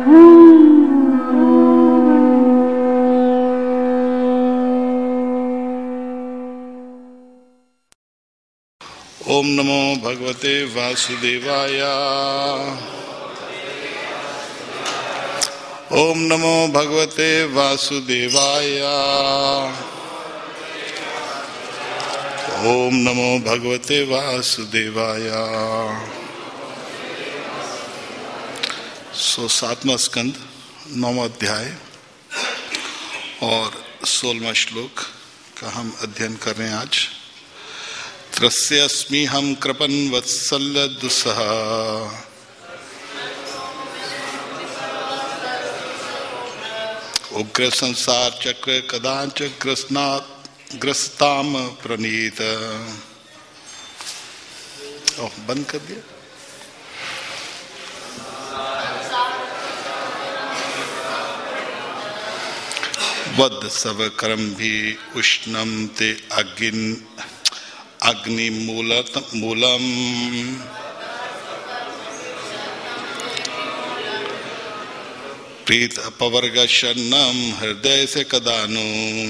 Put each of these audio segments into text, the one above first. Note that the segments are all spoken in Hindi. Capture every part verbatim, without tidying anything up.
ओम नमो भगवते वासुदेवाय। ओम नमो भगवते वासुदेवाय। ओम नमो भगवते वासुदेवाय। सो सातवां स्कंद नौवां अध्याय और सोलहवां श्लोक का हम अध्ययन कर रहे हैं आज। त्रस्य अस्मि हम कृपन वत्सल दुस्सह उग्र संसार चक्र कदाच ग्रसनात् ग्रस्ताम प्रणीत। ओह बंद कर दिया। वद सब कर्म भी उष्णम ते अग्नि अग्नि मूलत मूलम प्रीत अपवर्ग शरणम हृदय से कदानु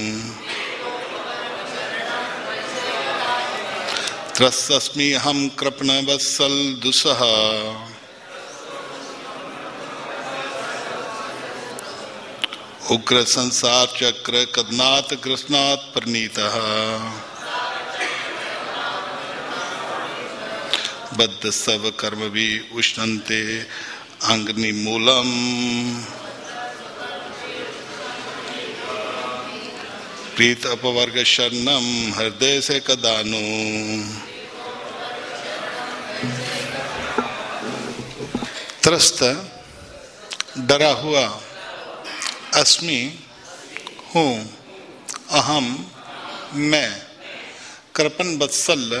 त्रस्स्मि हम कृपण वत्सल दुस्सह उग्र संसार चक्र कदनात् ग्रसनात् प्रणीतः बद्ध सब कर्म भी उष्णन्ते अग्नि मूलम प्रीत अपवर्ग शरणम हृदय से कदानु। त्रस्त डरा हुआ, अस्मि हूँ, अहम मैं, कृपन वत्सल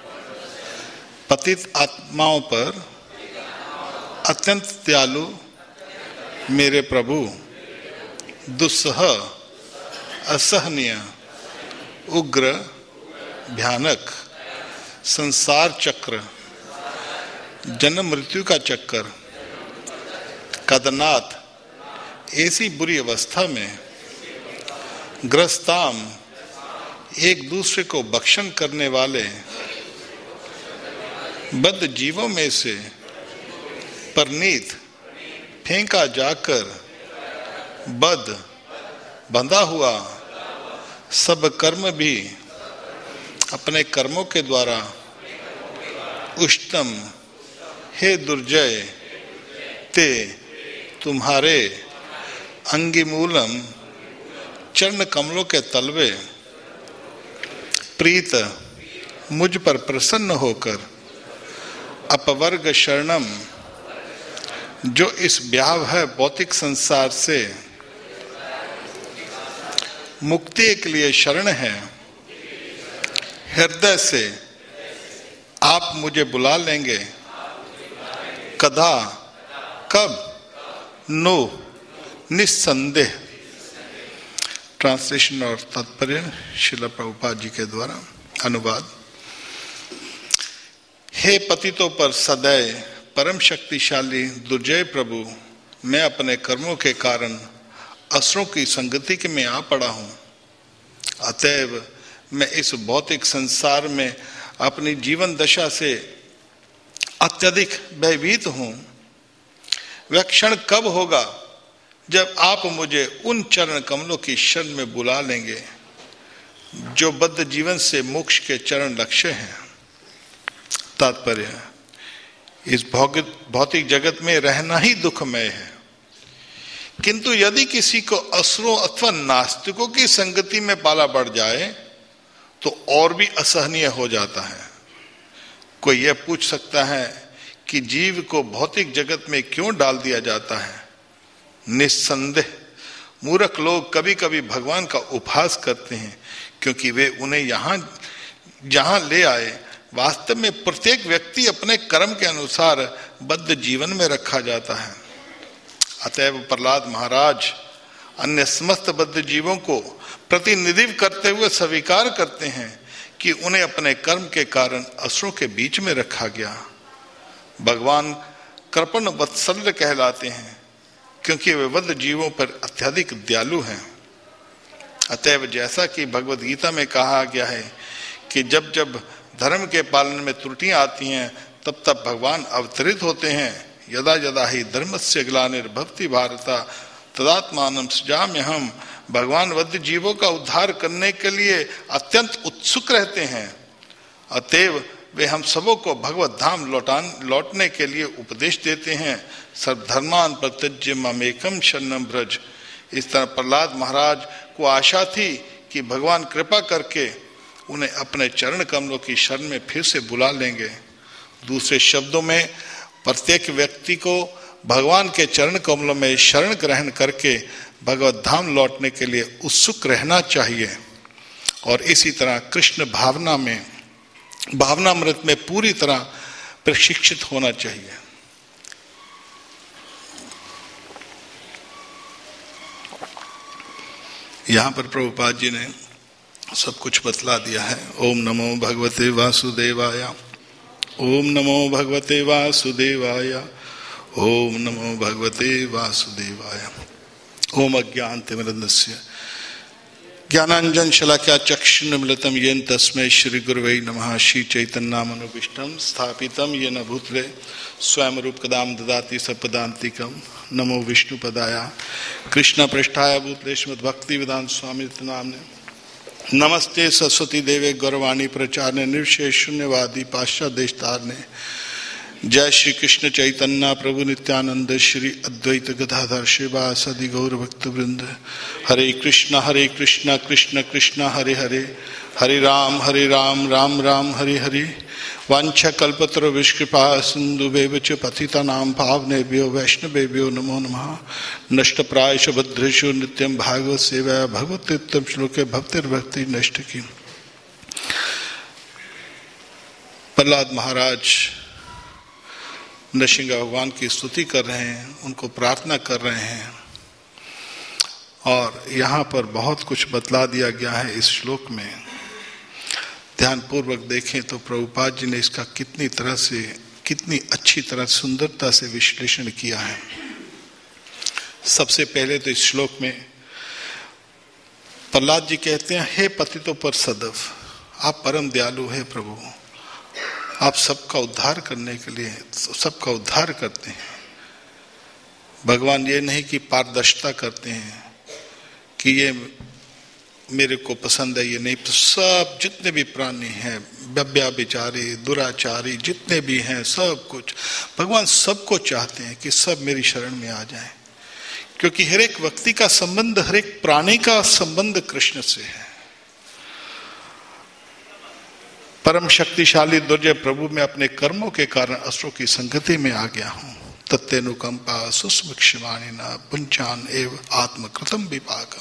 पतित आत्माओं पर अत्यंत दयालु मेरे प्रभु, दुस्सह असहनीय उग्र भयानक संसार चक्र जन्म मृत्यु का चक्कर कदनाथ ऐसी बुरी अवस्था में ग्रस्ताम एक दूसरे को भक्षण करने वाले बद्ध जीवों में से परनीत फेंका जाकर बद्ध बंधा हुआ सब कर्म भी अपने कर्मों के द्वारा उष्णम हे दुर्जय ते तुम्हारे अंगिमूलम चरण कमलों के तलवे प्रीत मुझ पर प्रसन्न होकर अपवर्ग शरणम जो इस व्यावह भौतिक संसार से मुक्ति के लिए शरण है, हृदय से आप मुझे बुला लेंगे। कदा कब नो निस्संदेह। ट्रांसलेशन और तात्पर्य श्रील प्रभुपाद जी के द्वारा अनुवाद। हे पतितों पर सदैव परम शक्तिशाली दुर्जय प्रभु, मैं अपने कर्मों के कारण असुरों की संगति के में आ पड़ा हूँ। अतएव मैं इस भौतिक संसार में अपनी जीवन दशा से अत्यधिक भयभीत हूँ। वह क्षण कब होगा जब आप मुझे उन चरण कमलों की शरण में बुला लेंगे जो बद्ध जीवन से मोक्ष के चरण लक्ष्य हैं। तात्पर्य, इस भौतिक जगत में रहना ही दुखमय है, किंतु यदि किसी को असुरों अथवा नास्तिकों की संगति में पाला बढ़ जाए तो और भी असहनीय हो जाता है। कोई यह पूछ सकता है कि जीव को भौतिक जगत में क्यों डाल दिया जाता है। निस्संदेह मूर्ख लोग कभी कभी भगवान का उपहास करते हैं, क्योंकि वे उन्हें यहाँ जहाँ ले आए वास्तव में प्रत्येक व्यक्ति अपने कर्म के अनुसार बद्ध जीवन में रखा जाता है। अतएव प्रहलाद महाराज अन्य समस्त बद्ध जीवों को प्रतिनिधित्व करते हुए स्वीकार करते हैं कि उन्हें अपने कर्म के कारण असुरों के बीच में रखा गया। भगवान कृपण वत्सल कहलाते हैं, क्योंकि वे वध जीवों पर अत्यधिक दयालु हैं। अतएव जैसा कि भगवद गीता में कहा गया है कि जब जब धर्म के पालन में त्रुटियां आती हैं तब तब भगवान अवतरित होते हैं। यदा यदा ही धर्मस्य ग्लानिर्भवति भारत तदात्मानं सृजाम्यहम्। भगवान वध जीवों का उद्धार करने के लिए अत्यंत उत्सुक रहते हैं। अतएव वे हम सबों को भगवत धाम लौटान लौटने के लिए उपदेश देते हैं। सर्वधर्मान परित्यज्य मामेकं शरणं व्रज। इस तरह प्रहलाद महाराज को आशा थी कि भगवान कृपा करके उन्हें अपने चरण कमलों की शरण में फिर से बुला लेंगे। दूसरे शब्दों में प्रत्येक व्यक्ति को भगवान के चरण कमलों में शरण ग्रहण करके भगवत धाम लौटने के लिए उत्सुक रहना चाहिए और इसी तरह कृष्ण भावना में भावनामृत में पूरी तरह प्रशिक्षित होना चाहिए। यहाँ पर प्रभुपाद जी ने सब कुछ बतला दिया है। ओम नमो भगवते वासुदेवाय, ओम नमो भगवते वासुदेवाय, ओम नमो भगवते वासुदेवाय। ओम अज्ञानतिमिरन्धस्य ज्ञानांजन शलाक्या चक्षुर्मिलितं येन तस्मै श्री गुरुवे नमः। श्री चैतन्यमनोभीष्टं स्थापितं येन भूतले स्वयं रूप कदाम ददाति सपदान्तिकं। नमो विष्णुपदाय कृष्ण पृष्ठाय भूतले श्रीमद्भक्ति वेदांत स्वामी नामने। नमस्ते सरस्वती देवे गौरवाणी प्रचारने निर्विशेष शून्यवादी पाश्चात्य देशतारने। जय श्री कृष्ण चैतन्य प्रभु नित्यानंद श्री अद्वैत गदाधर श्रीवासदि गौर भक्त वृंद। हरे कृष्णा हरे कृष्णा कृष्ण कृष्णा हरे हरे, हरे राम हरे राम राम राम हरे हरे। वांछा कल्पतरु विष्कृपा सिंधु च पतितानां पावनेभ्यो वैष्णवेभ्यो नमो नमः। नष्टप्रायश भद्रेषु नित्यं भागवत सेवा भगवत्युत्तम श्लोके भक्तिर्भक्ति नष्ट की। प्रहलाद महाराज नरसिंह भगवान की स्तुति कर रहे हैं, उनको प्रार्थना कर रहे हैं और यहाँ पर बहुत कुछ बतला दिया गया है इस श्लोक में। ध्यान पूर्वक देखें तो प्रभुपाद जी ने इसका कितनी तरह से कितनी अच्छी तरह सुंदरता से विश्लेषण किया है। सबसे पहले तो इस श्लोक में प्रहलाद जी कहते हैं, हे पतितों पर सदैव आप परम दयालु है प्रभु, आप सबका उद्धार करने के लिए सबका उद्धार करते हैं। भगवान ये नहीं कि पारदर्शिता करते हैं कि ये मेरे को पसंद है ये नहीं, तो सब जितने भी प्राणी हैं, व्यभिचारी दुराचारी जितने भी हैं, सब कुछ भगवान सबको चाहते हैं कि सब मेरी शरण में आ जाएं, क्योंकि हर एक व्यक्ति का संबंध हर एक प्राणी का संबंध कृष्ण से है। परम शक्तिशाली दुर्जय प्रभु में अपने कर्मों के कारण असुरों की संगति में आ गया हूं। तत्तेनुकंपा सुस्म क्षमाणी न पुंचान एव आत्मकृतम विपाकम।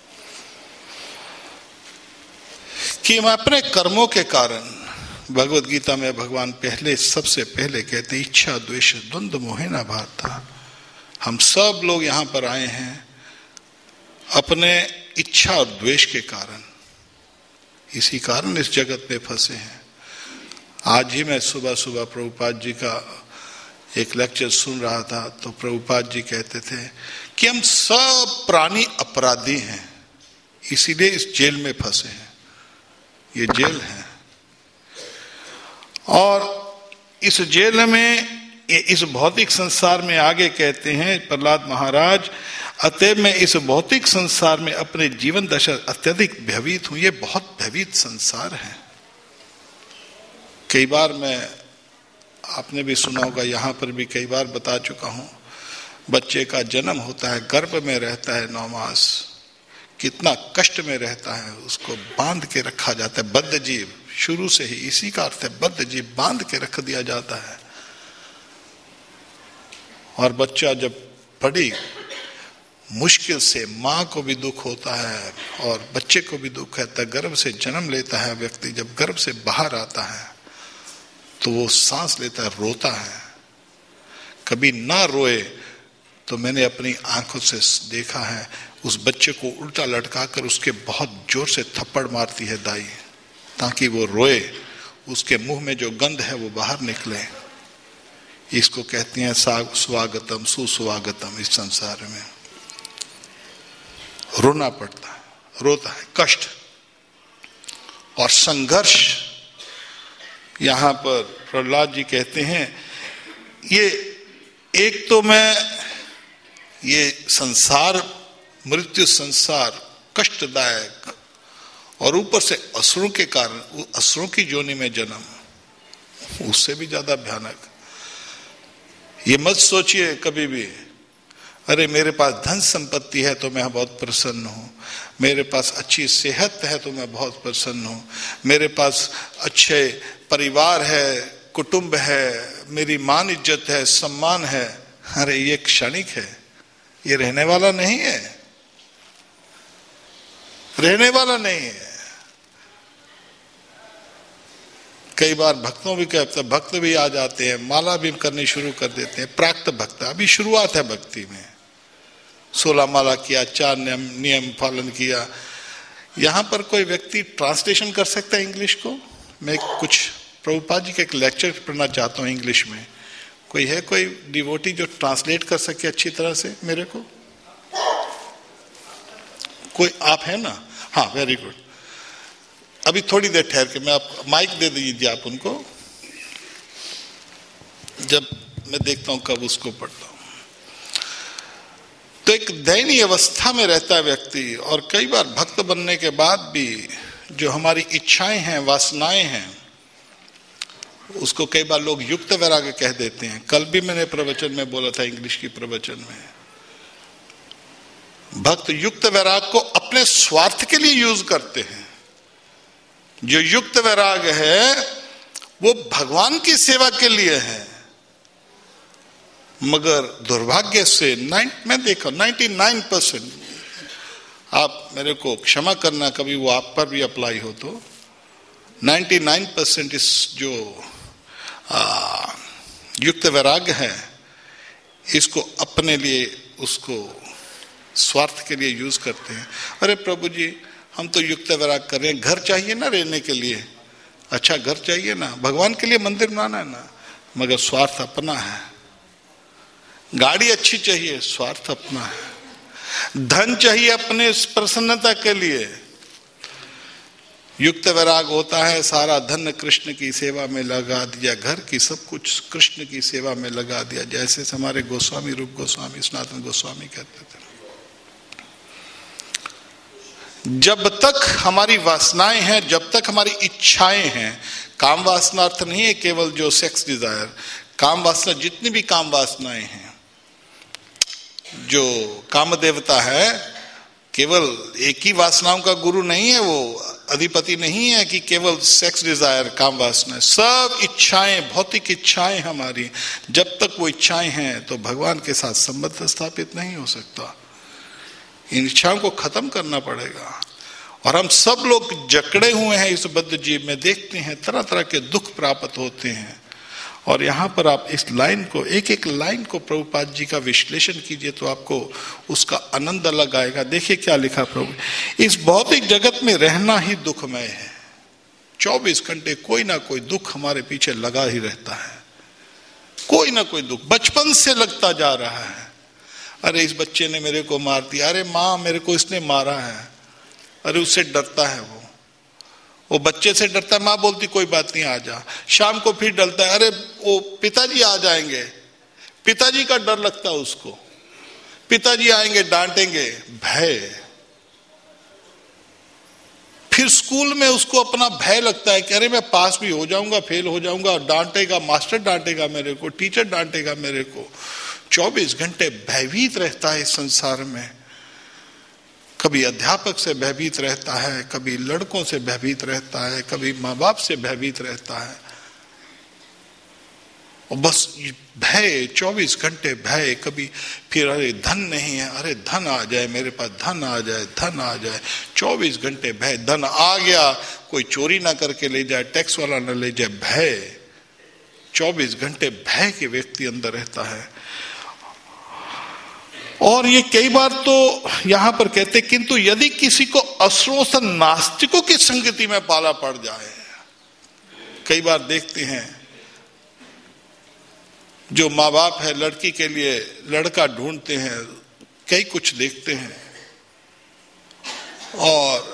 कि मैं अपने कर्मों के कारण, भगवत गीता में भगवान पहले सबसे पहले कहते इच्छा द्वेष द्वंद्व मोहिना भारता। हम सब लोग यहां पर आए हैं अपने इच्छा और द्वेष के कारण, इसी कारण इस जगत में फंसे हैं। आज ही मैं सुबह सुबह प्रभुपाद जी का एक लेक्चर सुन रहा था, तो प्रभुपाद जी कहते थे कि हम सब प्राणी अपराधी हैं, इसीलिए इस जेल में फंसे हैं। ये जेल है और इस जेल में, इस भौतिक संसार में आगे कहते हैं प्रहलाद महाराज, अतएव मैं इस भौतिक संसार में अपने जीवन दशा अत्यधिक भयभीत हूं। ये बहुत भयभीत संसार है। कई बार मैं, आपने भी सुना होगा, यहां पर भी कई बार बता चुका हूं, बच्चे का जन्म होता है, गर्भ में रहता है नौ मास, कितना कष्ट में रहता है, उसको बांध के रखा जाता है, बद्ध जीव, शुरू से ही इसी का अर्थ है बद्ध जीव, बांध के रख दिया जाता है। और बच्चा जब बड़ी मुश्किल से, माँ को भी दुख होता है और बच्चे को भी दुख रहता है, गर्भ से जन्म लेता है व्यक्ति, जब गर्भ से बाहर आता है तो वो सांस लेता है, रोता है। कभी ना रोए तो मैंने अपनी आंखों से देखा है, उस बच्चे को उल्टा लटका कर उसके बहुत जोर से थप्पड़ मारती है दाई, ताकि वो रोए, उसके मुंह में जो गंध है वो बाहर निकले। इसको कहते हैं स्वागतम, सुस्वागतम। इस संसार में रोना पड़ता है, रोता है, कष्ट और संघर्ष। यहां पर प्रहलाद जी कहते हैं ये एक तो मैं ये संसार, मृत्यु संसार कष्टदायक, और ऊपर से असुरों के कारण, असुरों की योनि में जन्म, उससे भी ज्यादा भयानक। ये मत सोचिए कभी भी अरे मेरे पास धन संपत्ति है तो मैं बहुत प्रसन्न हूं, मेरे पास अच्छी सेहत है तो मैं बहुत प्रसन्न हूं, मेरे पास अच्छे परिवार है, कुटुंब है, मेरी मान इज्जत है, सम्मान है। अरे ये क्षणिक है, ये रहने वाला नहीं है, रहने वाला नहीं है। कई बार भक्तों भी कहते, भक्त भी आ जाते हैं, माला भी करनी शुरू कर देते हैं, प्राक्त भक्त, अभी शुरुआत है भक्ति में, सोलह माला किया, चार नियम नियम पालन किया। यहां पर कोई व्यक्ति ट्रांसलेशन कर सकता है इंग्लिश को? मैं कुछ प्रभुपाद जी का एक लेक्चर पढ़ना चाहता हूं इंग्लिश में। कोई है कोई डिवोटी जो ट्रांसलेट कर सके अच्छी तरह से मेरे को? कोई आप है ना? हाँ, वेरी गुड। अभी थोड़ी देर ठहर के मैं आप माइक दे दीजिए आप उनको, जब मैं देखता हूं कब उसको पढ़ता हूं। तो एक दयनीय अवस्था में रहता है व्यक्ति, और कई बार भक्त बनने के बाद भी जो हमारी इच्छाएं हैं, वासनाएं हैं, उसको कई बार लोग युक्त वैराग्य कह देते हैं। कल भी मैंने प्रवचन में बोला था, इंग्लिश की प्रवचन में, भक्त युक्त वैराग को अपने स्वार्थ के लिए यूज करते हैं। जो युक्त वैराग है वो भगवान की सेवा के लिए है, मगर दुर्भाग्य से नाइन मैं देखा नाइन्टी नाइन परसेंट, आप मेरे को क्षमा करना कभी वो आप पर भी अप्लाई हो तो, नाइन्टी नाइन परसेंट इस जो आ, युक्त वैराग्य है, इसको अपने लिए, उसको स्वार्थ के लिए यूज करते हैं। अरे प्रभु जी हम तो युक्त वैराग कर रहे हैं, घर चाहिए ना रहने के लिए, अच्छा घर चाहिए ना, भगवान के लिए मंदिर बनाना है ना, मगर स्वार्थ अपना है। गाड़ी अच्छी चाहिए, स्वार्थ अपना है। धन चाहिए अपने प्रसन्नता के लिए, युक्त वैराग होता है सारा धन कृष्ण की सेवा में लगा दिया, घर की सब कुछ कृष्ण की सेवा में लगा दिया, जैसे हमारे गोस्वामी, रूप गोस्वामी, सनातन गोस्वामी कहते थे। जब तक हमारी वासनाएं हैं, जब तक हमारी इच्छाएं हैं, काम वासना अर्थ नहीं है केवल जो सेक्स डिजायर, काम वासना, जितनी भी काम वासनाएं हैं, जो काम देवता है केवल एक ही वासनाओं का गुरु नहीं है, वो अधिपति नहीं है कि केवल सेक्स डिजायर, काम वासना, सब इच्छाएं, भौतिक इच्छाएं हमारी, जब तक वो इच्छाएं हैं तो भगवान के साथ संबंध स्थापित नहीं हो सकता। इन इच्छाओं को खत्म करना पड़ेगा। और हम सब लोग जकड़े हुए हैं इस बद्ध जीव में, देखते हैं तरह तरह के दुख प्राप्त होते हैं। और यहां पर आप इस लाइन को, एक एक लाइन को प्रभुपाद जी का विश्लेषण कीजिए तो आपको उसका आनंद अलग आएगा। देखिए क्या लिखा प्रभु, इस भौतिक जगत में रहना ही दुखमय है, चौबीस घंटे कोई ना कोई दुख हमारे पीछे लगा ही रहता है, कोई ना कोई दुख बचपन से लगता जा रहा है। अरे इस बच्चे ने मेरे को मार दिया, अरे माँ मेरे को इसने मारा है, अरे उससे डरता है, वो वो बच्चे से डरता है, माँ बोलती कोई बात नहीं आ जा। शाम को फिर डरता है, अरे वो पिताजी आ जाएंगे, पिताजी का डर लगता है उसको, पिताजी आएंगे डांटेंगे, भय। फिर स्कूल में उसको अपना भय लगता है कि अरे मैं पास भी हो जाऊंगा, फेल हो जाऊंगा, डांटेगा मास्टर, डांटेगा मेरे को, टीचर डांटेगा मेरे को। चौबीस घंटे भयभीत रहता है इस संसार में, कभी अध्यापक से भयभीत रहता है, कभी लड़कों से भयभीत रहता है, कभी माँ बाप से भयभीत रहता है, और बस भय, चौबीस घंटे भय। कभी फिर अरे धन नहीं है, अरे धन आ जाए मेरे पास, धन आ जाए, धन आ जाए, चौबीस घंटे भय। धन आ गया, कोई चोरी ना करके ले जाए, टैक्स वाला ना ले जाए, भय। चौबीस घंटे भय के व्यक्ति अंदर रहता है। और ये कई बार तो यहां पर कहते, किंतु यदि किसी को असुरों से नास्तिकों की संगति में पाला पड़ जाए, कई बार देखते हैं जो माँ बाप है लड़की के लिए लड़का ढूंढते हैं, कई कुछ देखते हैं और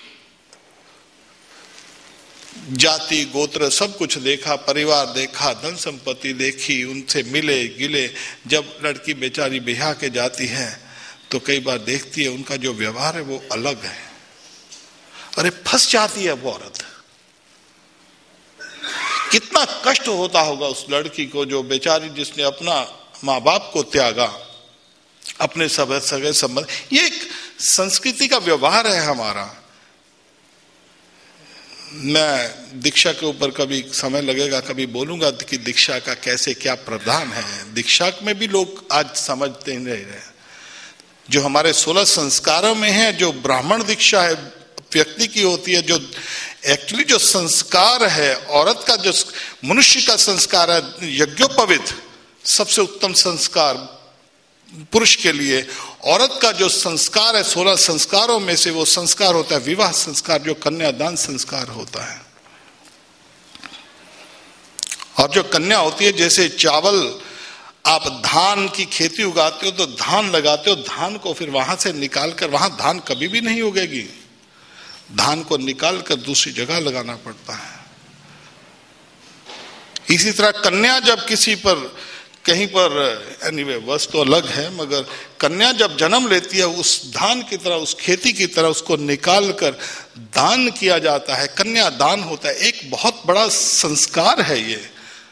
जाति गोत्र सब कुछ देखा, परिवार देखा, धन संपत्ति देखी, उनसे मिले गिले। जब लड़की बेचारी ब्याह के जाती है तो कई बार देखती है उनका जो व्यवहार है वो अलग है। अरे फंस जाती है वो औरत। कितना कष्ट होता होगा उस लड़की को जो बेचारी जिसने अपना माँ बाप को त्यागा, अपने सब सगे संबंध। ये एक संस्कृति का व्यवहार है हमारा। मैं दीक्षा के ऊपर कभी समय लगेगा कभी बोलूंगा कि दीक्षा का कैसे क्या प्रावधान है। दीक्षा में भी लोग आज समझते नहीं रहे। जो हमारे सोलह संस्कारों में है, जो ब्राह्मण दीक्षा है व्यक्ति की होती है, जो एक्चुअली जो संस्कार है औरत का, जो मनुष्य का संस्कार है यज्ञोपवीत, सबसे उत्तम संस्कार पुरुष के लिए। औरत का जो संस्कार है सोलह संस्कारों में से वो संस्कार होता है विवाह संस्कार, जो कन्यादान संस्कार होता है। और जो कन्या होती है, जैसे चावल आप धान की खेती उगाते हो तो धान लगाते हो, धान को फिर वहां से निकाल कर, वहां धान कभी भी नहीं उगेगी, धान को निकाल कर दूसरी जगह लगाना पड़ता है। इसी तरह कन्या जब किसी पर कहीं पर, एनीवे वर्ष तो अलग है, मगर कन्या जब जन्म लेती है उस धान की तरह, उस खेती की तरह उसको निकाल कर दान किया जाता है। कन्या दान होता है। एक बहुत बड़ा संस्कार है ये।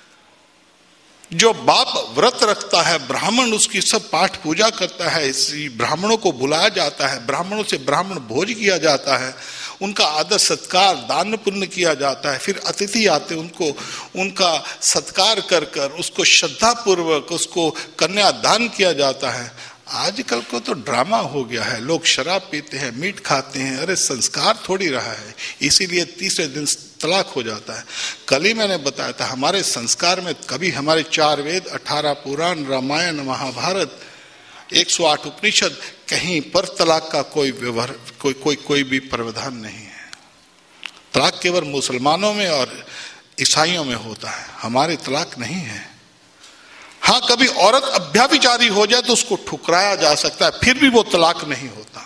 जो बाप व्रत रखता है, ब्राह्मण उसकी सब पाठ पूजा करता है, इसी ब्राह्मणों को बुलाया जाता है, ब्राह्मणों से ब्राह्मण भोज किया जाता है, उनका आदर सत्कार दान पुण्य किया जाता है। फिर अतिथि आते, उनको उनका सत्कार कर कर उसको श्रद्धा पूर्वक उसको कन्या दान किया जाता है। आजकल को तो ड्रामा हो गया है, लोग शराब पीते हैं, मीट खाते हैं। अरे संस्कार थोड़ी रहा है, इसीलिए तीसरे दिन तलाक हो जाता है। कल ही मैंने बताया था हमारे संस्कार में कभी हमारे चार वेद, अठारह पुराण, रामायण, महाभारत, एक सौ आठ उपनिषद, कहीं पर तलाक का कोई व्यवहार, कोई कोई कोई भी प्रावधान नहीं है। तलाक केवल मुसलमानों में और ईसाइयों में होता है, हमारे तलाक नहीं है। हाँ, कभी औरत अभ्याभिचारी हो जाए तो उसको ठुकराया जा सकता है, फिर भी वो तलाक नहीं होता।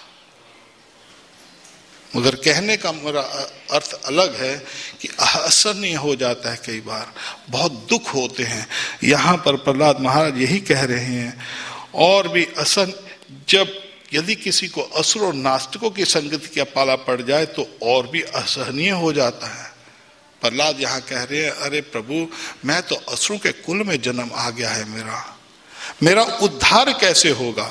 मगर कहने का मेरा अर्थ अलग है कि असहनीय हो जाता है, कई बार बहुत दुख होते हैं। यहाँ पर प्रहलाद महाराज यही कह रहे हैं। और भी असहन, जब यदि किसी को असुर और नास्तिकों की संगति का पाला पड़ जाए तो और भी असहनीय हो जाता है। प्रहलाद यहाँ कह रहे हैं, अरे प्रभु, मैं तो असुरों के कुल में जन्म आ गया है, मेरा मेरा उद्धार कैसे होगा।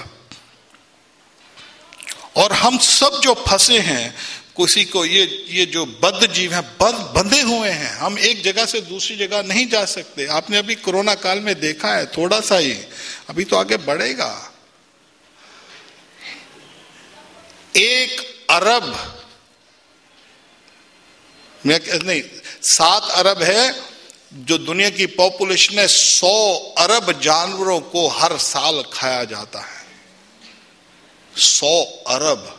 और हम सब जो फंसे हैं, किसी को ये ये जो बद्ध जीव हैं, बद्ध बंधे हुए हैं, हम एक जगह से दूसरी जगह नहीं जा सकते। आपने अभी कोरोना काल में देखा है, थोड़ा सा ही, अभी तो आगे बढ़ेगा। एक अरब मैं नहीं सात अरब है जो दुनिया की पॉपुलेशन है, सौ अरब जानवरों को हर साल खाया जाता है। सौ अरब,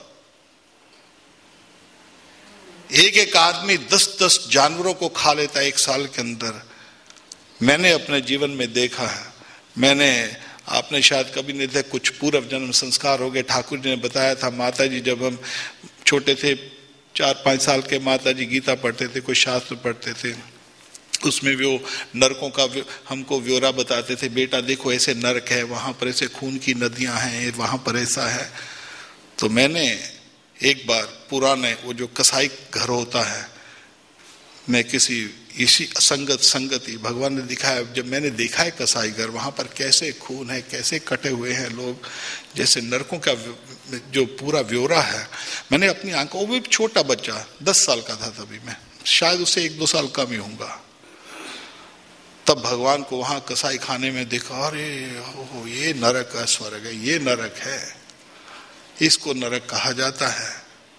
एक एक आदमी दस दस जानवरों को खा लेता है एक साल के अंदर। मैंने अपने जीवन में देखा है। मैंने, आपने शायद कभी नहीं थे, कुछ पूर्व जन्म संस्कार हो गए। ठाकुर जी ने बताया था, माता जी जब हम छोटे थे, चार पांच साल के, माता जी गीता पढ़ते थे, कोई शास्त्र पढ़ते थे, उसमें वो नरकों का हमको व्योरा बताते थे। बेटा देखो ऐसे नरक है, वहां पर ऐसे खून की नदियां हैं, वहां पर ऐसा है। तो मैंने एक बार पुराने वो जो कसाई घर होता है, मैं किसी इसी असंगत संगति भगवान ने दिखाया, जब मैंने देखा है कसाई घर, वहां पर कैसे खून है, कैसे कटे हुए हैं लोग, जैसे नरकों का जो पूरा व्योरा है, मैंने अपनी आंखों, वो भी छोटा बच्चा दस साल का था तभी, मैं शायद उससे एक दो साल कम ही होऊंगा, तब भगवान को वहां कसाई खाने में देखा। अरे ओ, ये नरक है, स्वर्ग है, ये नरक है, इसको नरक कहा जाता है।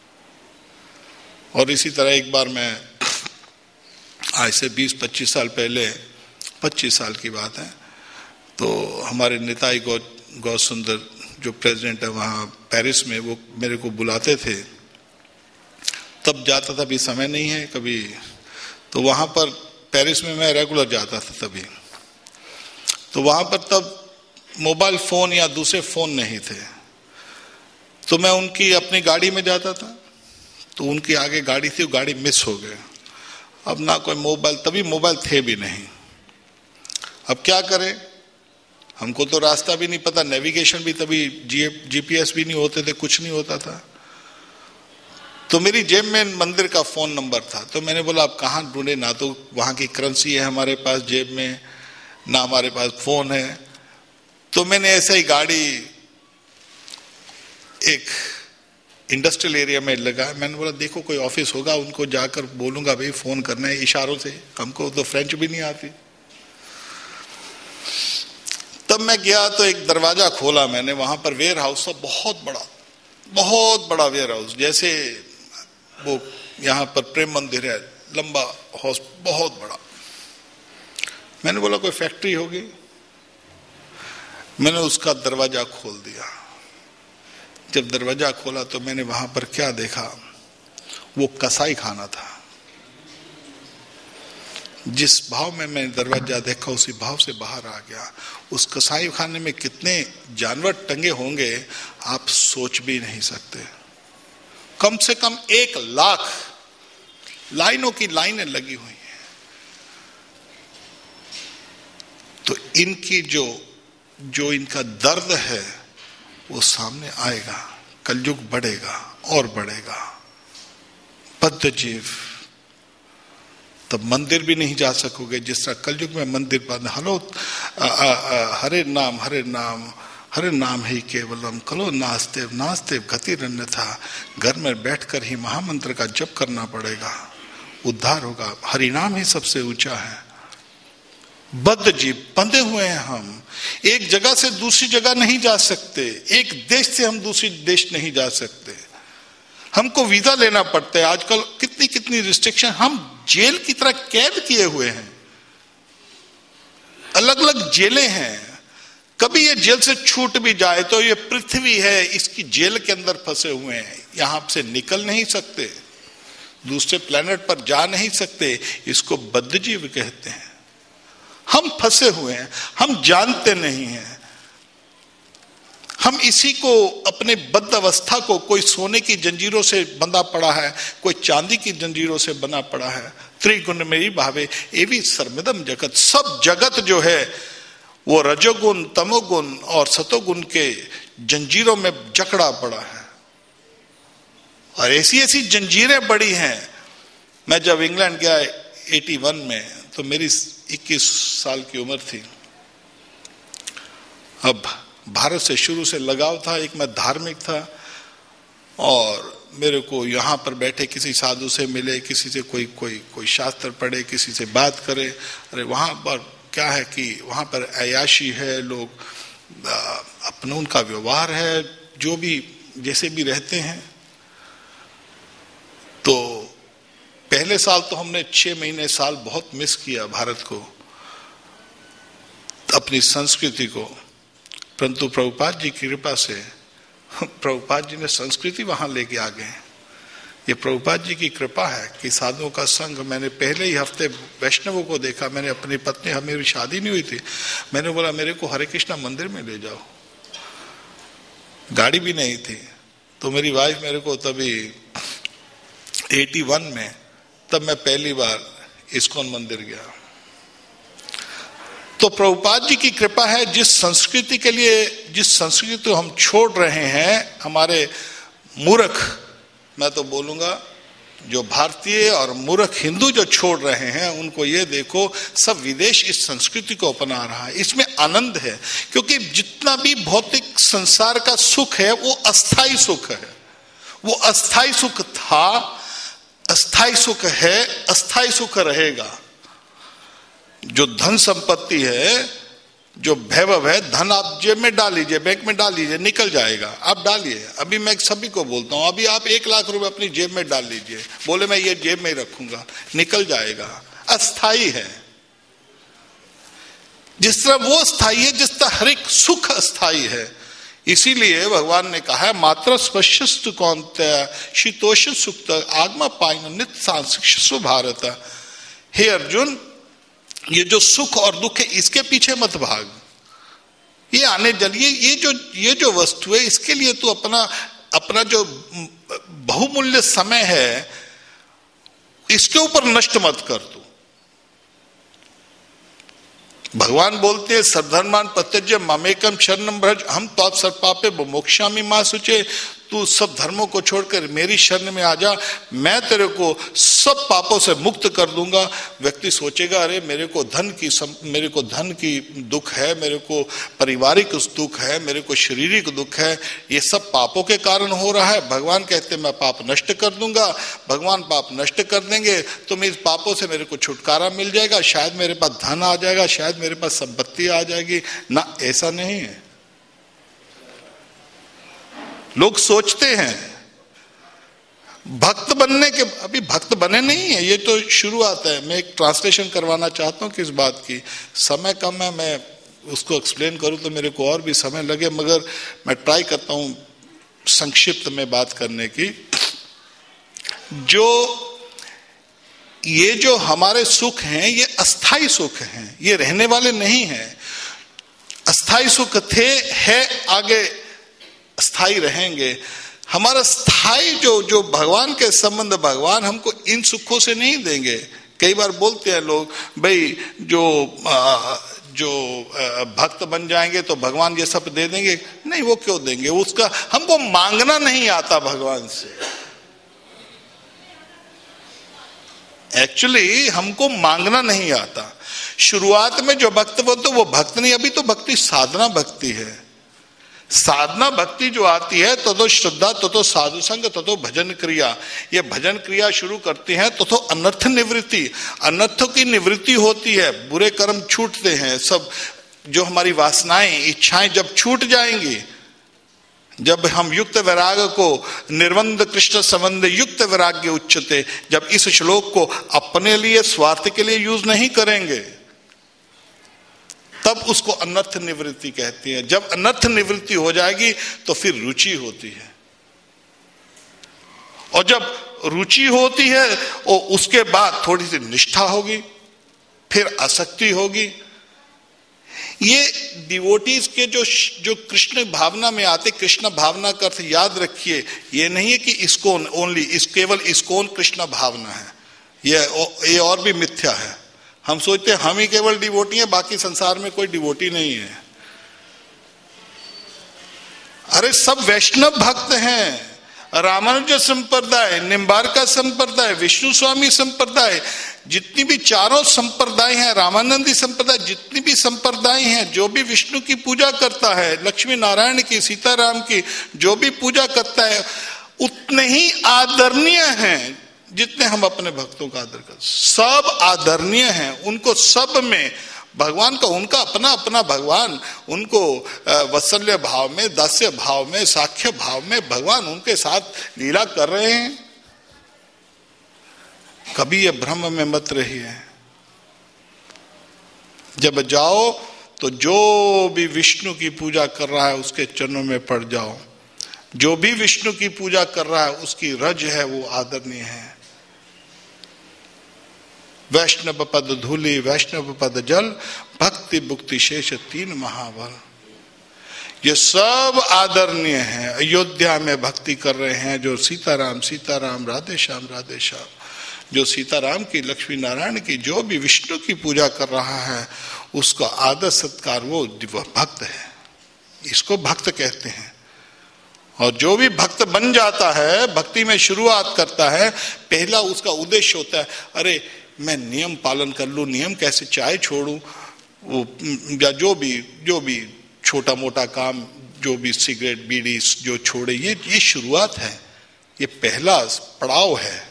और इसी तरह एक बार मैं, आज से बीस पच्चीस साल पहले, पच्चीस साल की बात है, तो हमारे निताई गौ गौ सुंदर जो प्रेसिडेंट है वहाँ पेरिस में, वो मेरे को बुलाते थे, तब जाता था, अभी समय नहीं है कभी, तो वहाँ पर पेरिस में मैं रेगुलर जाता था तभी। तो वहां पर तब मोबाइल फोन या दूसरे फोन नहीं थे, तो मैं उनकी अपनी गाड़ी में जाता था, तो उनकी आगे गाड़ी थी, वो गाड़ी मिस हो गई। अब ना कोई मोबाइल, तभी मोबाइल थे भी नहीं, अब क्या करें, हमको तो रास्ता भी नहीं पता, नेविगेशन भी तभी जी जीपीएस भी नहीं होते थे, कुछ नहीं होता था। तो मेरी जेब में मंदिर का फोन नंबर था, तो मैंने बोला अब कहाँ ढूंढे, ना तो वहां की करेंसी है हमारे पास जेब में, ना हमारे पास फोन है। तो मैंने ऐसे ही गाड़ी एक इंडस्ट्रियल एरिया में लगा, मैंने बोला देखो कोई ऑफिस होगा, उनको जाकर बोलूंगा भाई फोन करना है इशारों से, हमको तो फ्रेंच भी नहीं आती। तब मैं गया तो एक दरवाजा खोला मैंने, वहां पर वेयर हाउस था, बहुत बड़ा बहुत बड़ा वेयर हाउस, जैसे वो यहाँ पर प्रेम मंदिर है, लंबा हाउस बहुत बड़ा। मैंने बोला कोई फैक्ट्री होगी, मैंने उसका दरवाजा खोल दिया। जब दरवाजा खोला तो मैंने वहां पर क्या देखा, वो कसाई खाना था। जिस भाव में मैंने दरवाजा देखा उसी भाव से बाहर आ गया। उस कसाई खाने में कितने जानवर टंगे होंगे आप सोच भी नहीं सकते। कम से कम एक लाख लाइनों की लाइनें लगी हुई हैं। तो इनकी जो जो इनका दर्द है वो सामने आएगा, कलयुग बढ़ेगा और बढ़ेगा। बद्ध जीव, तब मंदिर भी नहीं जा सकोगे, जिस तरह कलयुग में मंदिर बंद। हलो आ, आ, आ, हरे नाम हरे नाम हरे नाम ही केवलम, कलो नास्तेव नास्तेव गतिरन्य था। घर में बैठकर ही महामंत्र का जप करना पड़ेगा, उद्धार होगा। हरिनाम ही सबसे ऊंचा है। बद्ध जीव, बंधे हुए हैं हम, एक जगह से दूसरी जगह नहीं जा सकते, एक देश से हम दूसरी देश नहीं जा सकते, हमको वीजा लेना पड़ता है। आजकल कितनी कितनी रिस्ट्रिक्शन, हम जेल की तरह कैद किए हुए हैं, अलग अलग जेलें हैं। कभी ये जेल से छूट भी जाए तो ये पृथ्वी है, इसकी जेल के अंदर फंसे हुए हैं, यहां से निकल नहीं सकते, दूसरे प्लेनेट पर जा नहीं सकते। इसको बद्ध जीव कहते हैं। हम फंसे हुए हैं, हम जानते नहीं हैं। हम इसी को, अपने बद्ध अवस्था को, कोई सोने की जंजीरों से बंधा पड़ा है, कोई चांदी की जंजीरों से बना पड़ा है। त्रिगुण में भावे एवी सर्वमिदं जगत, सब जगत जो है वो रजोगुण तमोगुण और सतोगुण के जंजीरों में जकड़ा पड़ा है। और ऐसी ऐसी जंजीरें बड़ी हैं। मैं जब इंग्लैंड गया इक्यासी में, तो मेरी इक्कीस साल की उम्र थी। अब भारत से शुरू से लगाव था, एक मैं धार्मिक था, और मेरे को यहाँ पर बैठे किसी साधु से मिले, किसी से कोई कोई कोई शास्त्र पढ़े, किसी से बात करे। अरे वहाँ पर क्या है कि वहाँ पर अयाशी है, लोग अपना उनका व्यवहार है, जो भी जैसे भी रहते हैं। तो पहले साल तो हमने छह महीने साल बहुत मिस किया भारत को, अपनी संस्कृति को, परंतु प्रभुपाद जी की कृपा से प्रभुपाद जी ने संस्कृति वहां लेके आ गए। ये प्रभुपाद जी की कृपा है कि साधुओं का संग। मैंने पहले ही हफ्ते वैष्णवों को देखा। मैंने अपनी पत्नी, मेरी शादी नहीं हुई थी, मैंने बोला मेरे को हरे कृष्णा मंदिर में ले जाओ, गाड़ी भी नहीं थी। तो मेरी वाइफ मेरे को तभी इक्यासी में, तब मैं पहली बार इस्कॉन मंदिर गया। तो प्रभुपाद जी की कृपा है, जिस संस्कृति के लिए, जिस संस्कृति को हम छोड़ रहे हैं, हमारे मूर्ख, मैं तो बोलूंगा जो भारतीय और मूर्ख हिंदू जो छोड़ रहे हैं, उनको ये देखो, सब विदेश इस संस्कृति को अपना रहा है। इसमें आनंद है, क्योंकि जितना भी भौतिक संसार का सुख है वो अस्थाई सुख है। वो अस्थाई सुख था, अस्थाई सुख है, अस्थाई सुख रहेगा। जो धन संपत्ति है, जो वैभव है, धन आप जेब में डाल लीजिए, बैंक में डाल लीजिए, निकल जाएगा। आप डालिए। अभी मैं सभी को बोलता हूं, अभी आप एक लाख रुपए अपनी जेब में डाल लीजिए, बोले मैं ये जेब में ही रखूंगा, निकल जाएगा। अस्थाई है। जिस तरह वो स्थायी है, जिस तरह हर एक सुख अस्थाई है। इसीलिए भगवान ने कहा है, मात्र स्पष्ट कौन्तेय शीतोष सुक्त आगमा पाइन नित सांशिक्ष भारत। हे अर्जुन, ये जो सुख और दुख है इसके पीछे मत भाग, ये आने जलिए, ये जो ये जो वस्तु है इसके लिए तू अपना अपना जो बहुमूल्य समय है इसके ऊपर नष्ट मत कर तू। भगवान बोलते हैं सर्वधर्मान परित्यज्य मामेकम शरणं व्रज हम त्वात् सर्वपापे विमोक्ष्यामि मा शुचे। तू सब धर्मों को छोड़कर मेरी शरण में आ जा, मैं तेरे को सब पापों से मुक्त कर दूंगा। व्यक्ति सोचेगा अरे मेरे को धन की सम, मेरे को धन की दुख है, मेरे को पारिवारिक दुख है, मेरे को शारीरिक दुख है, ये सब पापों के कारण हो रहा है। भगवान कहते मैं पाप नष्ट कर दूंगा। भगवान पाप नष्ट कर देंगे तो मैं इस पापों से मेरे को छुटकारा मिल जाएगा, शायद मेरे पास धन आ जाएगा, शायद मेरे पास संपत्ति आ जाएगी। ना, ऐसा नहीं है। लोग सोचते हैं भक्त बनने के, अभी भक्त बने नहीं है, ये तो शुरुआत है। मैं एक ट्रांसलेशन करवाना चाहता हूं किस बात की, समय कम है, मैं उसको एक्सप्लेन करूं तो मेरे को और भी समय लगे, मगर मैं ट्राई करता हूं संक्षिप्त में बात करने की। जो ये जो हमारे सुख हैं ये अस्थाई सुख हैं, ये रहने वाले नहीं हैं। अस्थाई सुख थे, है, आगे स्थाई रहेंगे। हमारा स्थाई जो जो भगवान के संबंध, भगवान हमको इन सुखों से नहीं देंगे। कई बार बोलते हैं लोग भाई जो आ, जो आ, भक्त बन जाएंगे तो भगवान ये सब दे देंगे। नहीं, वो क्यों देंगे, उसका हमको मांगना नहीं आता भगवान से। एक्चुअली हमको मांगना नहीं आता। शुरुआत में जो भक्त बोलते वो भक्त नहीं, अभी तो भक्ति साधना भक्ति है। साधना भक्ति जो आती है तो तो श्रद्धा, तो तो साधु संग, तो तो भजन क्रिया। ये भजन क्रिया शुरू करते हैं तो तो अनर्थ निवृत्ति, अनर्थों की निवृत्ति होती है, बुरे कर्म छूटते हैं। सब जो हमारी वासनाएं, इच्छाएं जब छूट जाएंगी, जब हम युक्त वैराग्य को, निर्बंध कृष्ण संबंध युक्त वैराग्य उच्चते, जब इस श्लोक को अपने लिए स्वार्थ के लिए यूज नहीं करेंगे तब उसको अनर्थ निवृत्ति कहती है। जब अनर्थ निवृत्ति हो जाएगी तो फिर रुचि होती है, और जब रुचि होती है और उसके बाद थोड़ी सी निष्ठा होगी, फिर आसक्ति होगी। ये डिवोटीज के जो जो कृष्ण भावना में आते, कृष्ण भावना का अर्थ याद रखिए, ये नहीं है कि इस्कोन ओनली, इस केवल इस्कोन कृष्ण भावना है, ये ये और भी मिथ्या है। हम सोचते हैं हम ही केवल डिवोटी हैं, बाकी संसार में कोई डिवोटी नहीं है। अरे सब वैष्णव भक्त हैं। रामानुज संप्रदाय, निम्बारका संप्रदाय, विष्णु स्वामी संप्रदाय, जितनी भी चारों संप्रदाय हैं, रामानंदी संप्रदाय, जितनी भी संप्रदाय हैं, जो भी विष्णु की पूजा करता है, लक्ष्मी नारायण की, सीताराम की जो भी पूजा करता है, उतने ही आदरणीय हैं जितने हम अपने भक्तों का आदर करते। सब आदरणीय हैं, उनको सब में भगवान का, उनका अपना अपना भगवान, उनको वत्सल्य भाव में, दास्य भाव में, साख्य भाव में भगवान उनके साथ लीला कर रहे हैं। कभी ये भ्रम में मत रहिए। जब जाओ तो जो भी विष्णु की पूजा कर रहा है उसके चरणों में पड़ जाओ। जो भी विष्णु की पूजा कर रहा है उसकी रज है वो आदरणीय है। वैष्णव पद धूलि, वैष्णव पद जल, भक्ति भुक्ति शेष तीन महाबल, ये सब आदरणीय हैं। अयोध्या में भक्ति कर रहे हैं जो सीताराम सीताराम, राधे श्याम राधे श्याम, जो सीताराम की, लक्ष्मी नारायण की, जो भी विष्णु की पूजा कर रहा है उसका आदर सत्कार, वो भक्त है, इसको भक्त कहते हैं। और जो भी भक्त बन जाता है, भक्ति में शुरुआत करता है, पहला उसका उद्देश्य होता है अरे मैं नियम पालन कर लूं, नियम कैसे, चाय छोड़ूं, वो या जो भी जो भी छोटा मोटा काम, जो भी सिगरेट बीड़ी जो छोड़े, ये ये शुरुआत है, ये पहला पड़ाव है।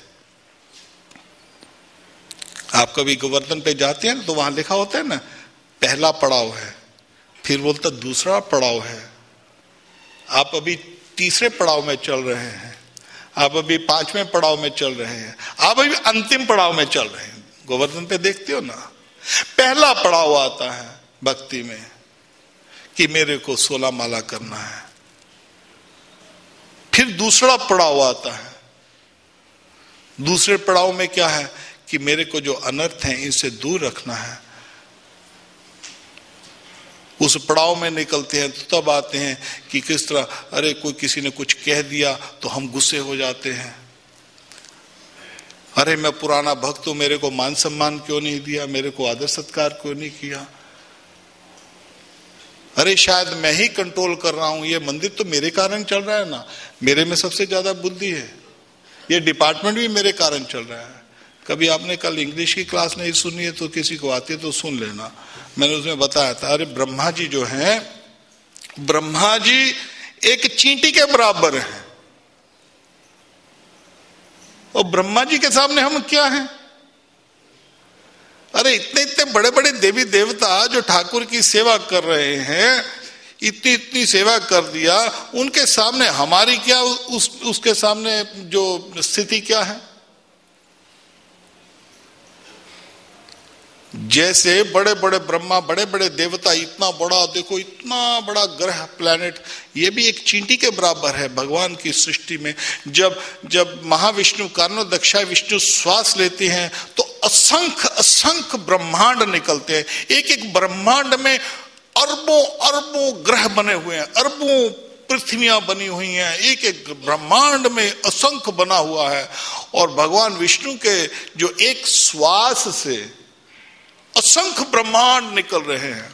आप कभी गोवर्धन पे जाते हैं तो वहां लिखा होता है ना, पहला पड़ाव है, फिर बोलता दूसरा पड़ाव है। आप अभी तीसरे पड़ाव में चल रहे हैं, आप अभी पांचवें पड़ाव में चल रहे हैं, आप अभी अंतिम पड़ाव में चल रहे हैं। गोवर्धन पे देखते हो ना, पहला पड़ाव आता है भक्ति में कि मेरे को सोलह माला करना है। फिर दूसरा पड़ाव आता है, दूसरे पड़ाव में क्या है कि मेरे को जो अनर्थ है इनसे दूर रखना है। उस पड़ाव में निकलते हैं तो तब आते हैं कि किस तरह, अरे कोई किसी ने कुछ कह दिया तो हम गुस्से हो जाते हैं, अरे मैं पुराना भक्त हूं, मेरे को मान सम्मान क्यों नहीं दिया, मेरे को आदर सत्कार क्यों नहीं किया, अरे शायद मैं ही कंट्रोल कर रहा हूं, ये मंदिर तो मेरे कारण चल रहा है ना, मेरे में सबसे ज्यादा बुद्धि है, ये डिपार्टमेंट भी मेरे कारण चल रहा है। कभी आपने कल इंग्लिश की क्लास नहीं सुनी है तो किसी को आती है तो सुन लेना, मैंने उसमें बताया था, अरे ब्रह्मा जी जो हैं, ब्रह्मा जी एक चींटी के बराबर हैं, और ब्रह्मा जी के सामने हम क्या हैं? अरे इतने इतने बड़े बड़े देवी देवता जो ठाकुर की सेवा कर रहे हैं, इतनी इतनी सेवा कर दिया, उनके सामने हमारी क्या, उस उसके सामने जो स्थिति क्या है? जैसे बड़े बड़े ब्रह्मा, बड़े बड़े देवता, इतना बड़ा देखो, इतना बड़ा ग्रह प्लैनेट, ये भी एक चींटी के बराबर है भगवान की सृष्टि में। जब जब महाविष्णु कारणोदक्षाय विष्णु श्वास लेते हैं तो असंख्य असंख्य ब्रह्मांड निकलते हैं, एक एक ब्रह्मांड में अरबों अरबों ग्रह बने हुए हैं, अरबों पृथ्वियां बनी हुई हैं, एक एक ब्रह्मांड में असंख्य बना हुआ है, और भगवान विष्णु के जो एक श्वास से असंख्य ब्रह्मांड निकल रहे हैं,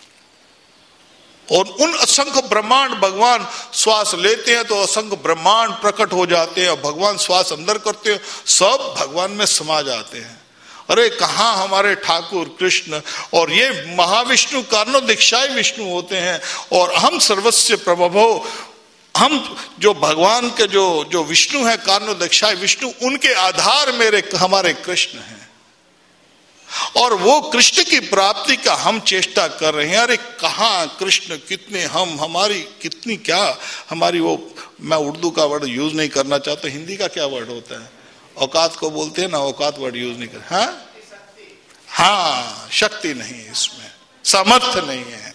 और उन असंख्य ब्रह्मांड भगवान श्वास लेते हैं तो असंख्य ब्रह्मांड प्रकट हो जाते हैं, और भगवान श्वास अंदर करते हैं, सब भगवान में समा जाते हैं। अरे कहां हमारे ठाकुर कृष्ण, और ये महाविष्णु कारणोदक्षाय विष्णु होते हैं, और हम सर्वस्य प्रभवो, हम जो भगवान के जो जो विष्णु है कारणोदक्षाय विष्णु, उनके आधार मेरे हमारे कृष्ण हैं, और वो कृष्ण की प्राप्ति का हम चेष्टा कर रहे हैं। अरे कहां कृष्ण, कितने हम, हमारी कितनी क्या हमारी वो, मैं उर्दू का वर्ड यूज नहीं करना चाहता, हिंदी का क्या वर्ड होता है, औकात को बोलते हैं ना, औकात वर्ड यूज नहीं कर, हाँ हाँ शक्ति नहीं इसमें, सामर्थ्य नहीं है।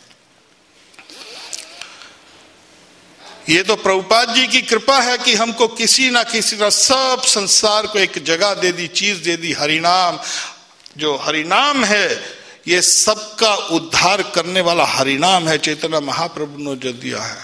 ये तो प्रभुपाद जी की कृपा है कि हमको किसी ना किसी तरह सब संसार को एक जगह दे दी, चीज दे दी, हरिनाम। जो हरिनाम है ये सबका उद्धार करने वाला हरिनाम है, चैतन्य महाप्रभु ने जो दिया है।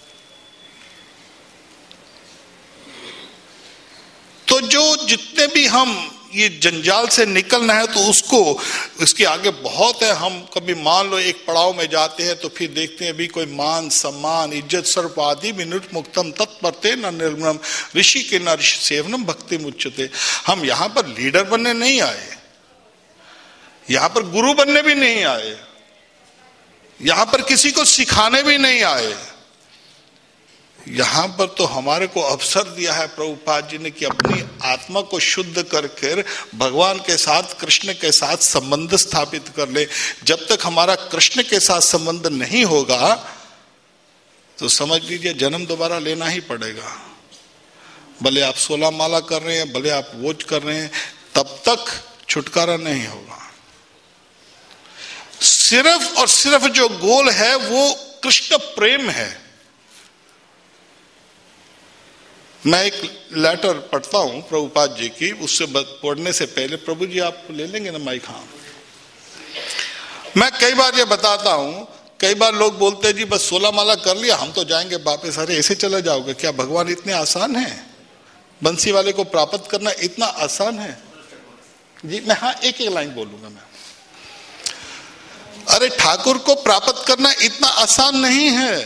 तो जो जितने भी हम ये जंजाल से निकलना है तो उसको, इसके आगे बहुत है। हम कभी मान लो एक पड़ाव में जाते हैं तो फिर देखते हैं अभी कोई मान सम्मान इज्जत सर्व आदि विनुत मुक्तम तत्परते न निर्मलम ऋषि के न ऋषि सेवनम भक्ति मुच्यते। हम यहाँ पर लीडर बनने नहीं आए, यहां पर गुरु बनने भी नहीं आए, यहां पर किसी को सिखाने भी नहीं आए, यहां पर तो हमारे को अवसर दिया है प्रभुपाद जी ने कि अपनी आत्मा को शुद्ध करके भगवान के साथ, कृष्ण के साथ संबंध स्थापित कर ले। जब तक हमारा कृष्ण के साथ संबंध नहीं होगा तो समझ लीजिए जन्म दोबारा लेना ही पड़ेगा। भले आप सोलह माला कर रहे हैं, भले आप वोच कर रहे हैं, तब तक छुटकारा नहीं होगा। सिर्फ और सिर्फ जो गोल है वो कृष्ण प्रेम है। मैं एक लेटर पढ़ता हूं प्रभुपाद जी की, उससे पढ़ने से पहले प्रभु जी आप ले लेंगे ना माइक? हाँ, मैं कई बार ये बताता हूं, कई बार लोग बोलते हैं जी बस सोलह माला कर लिया हम तो जाएंगे वापस। अरे ऐसे चले जाओगे क्या? भगवान इतने आसान है? बंसी वाले को प्राप्त करना इतना आसान है जी? मैं हाँ एक एक लाइन बोलूंगा मैं। अरे ठाकुर को प्राप्त करना इतना आसान नहीं है।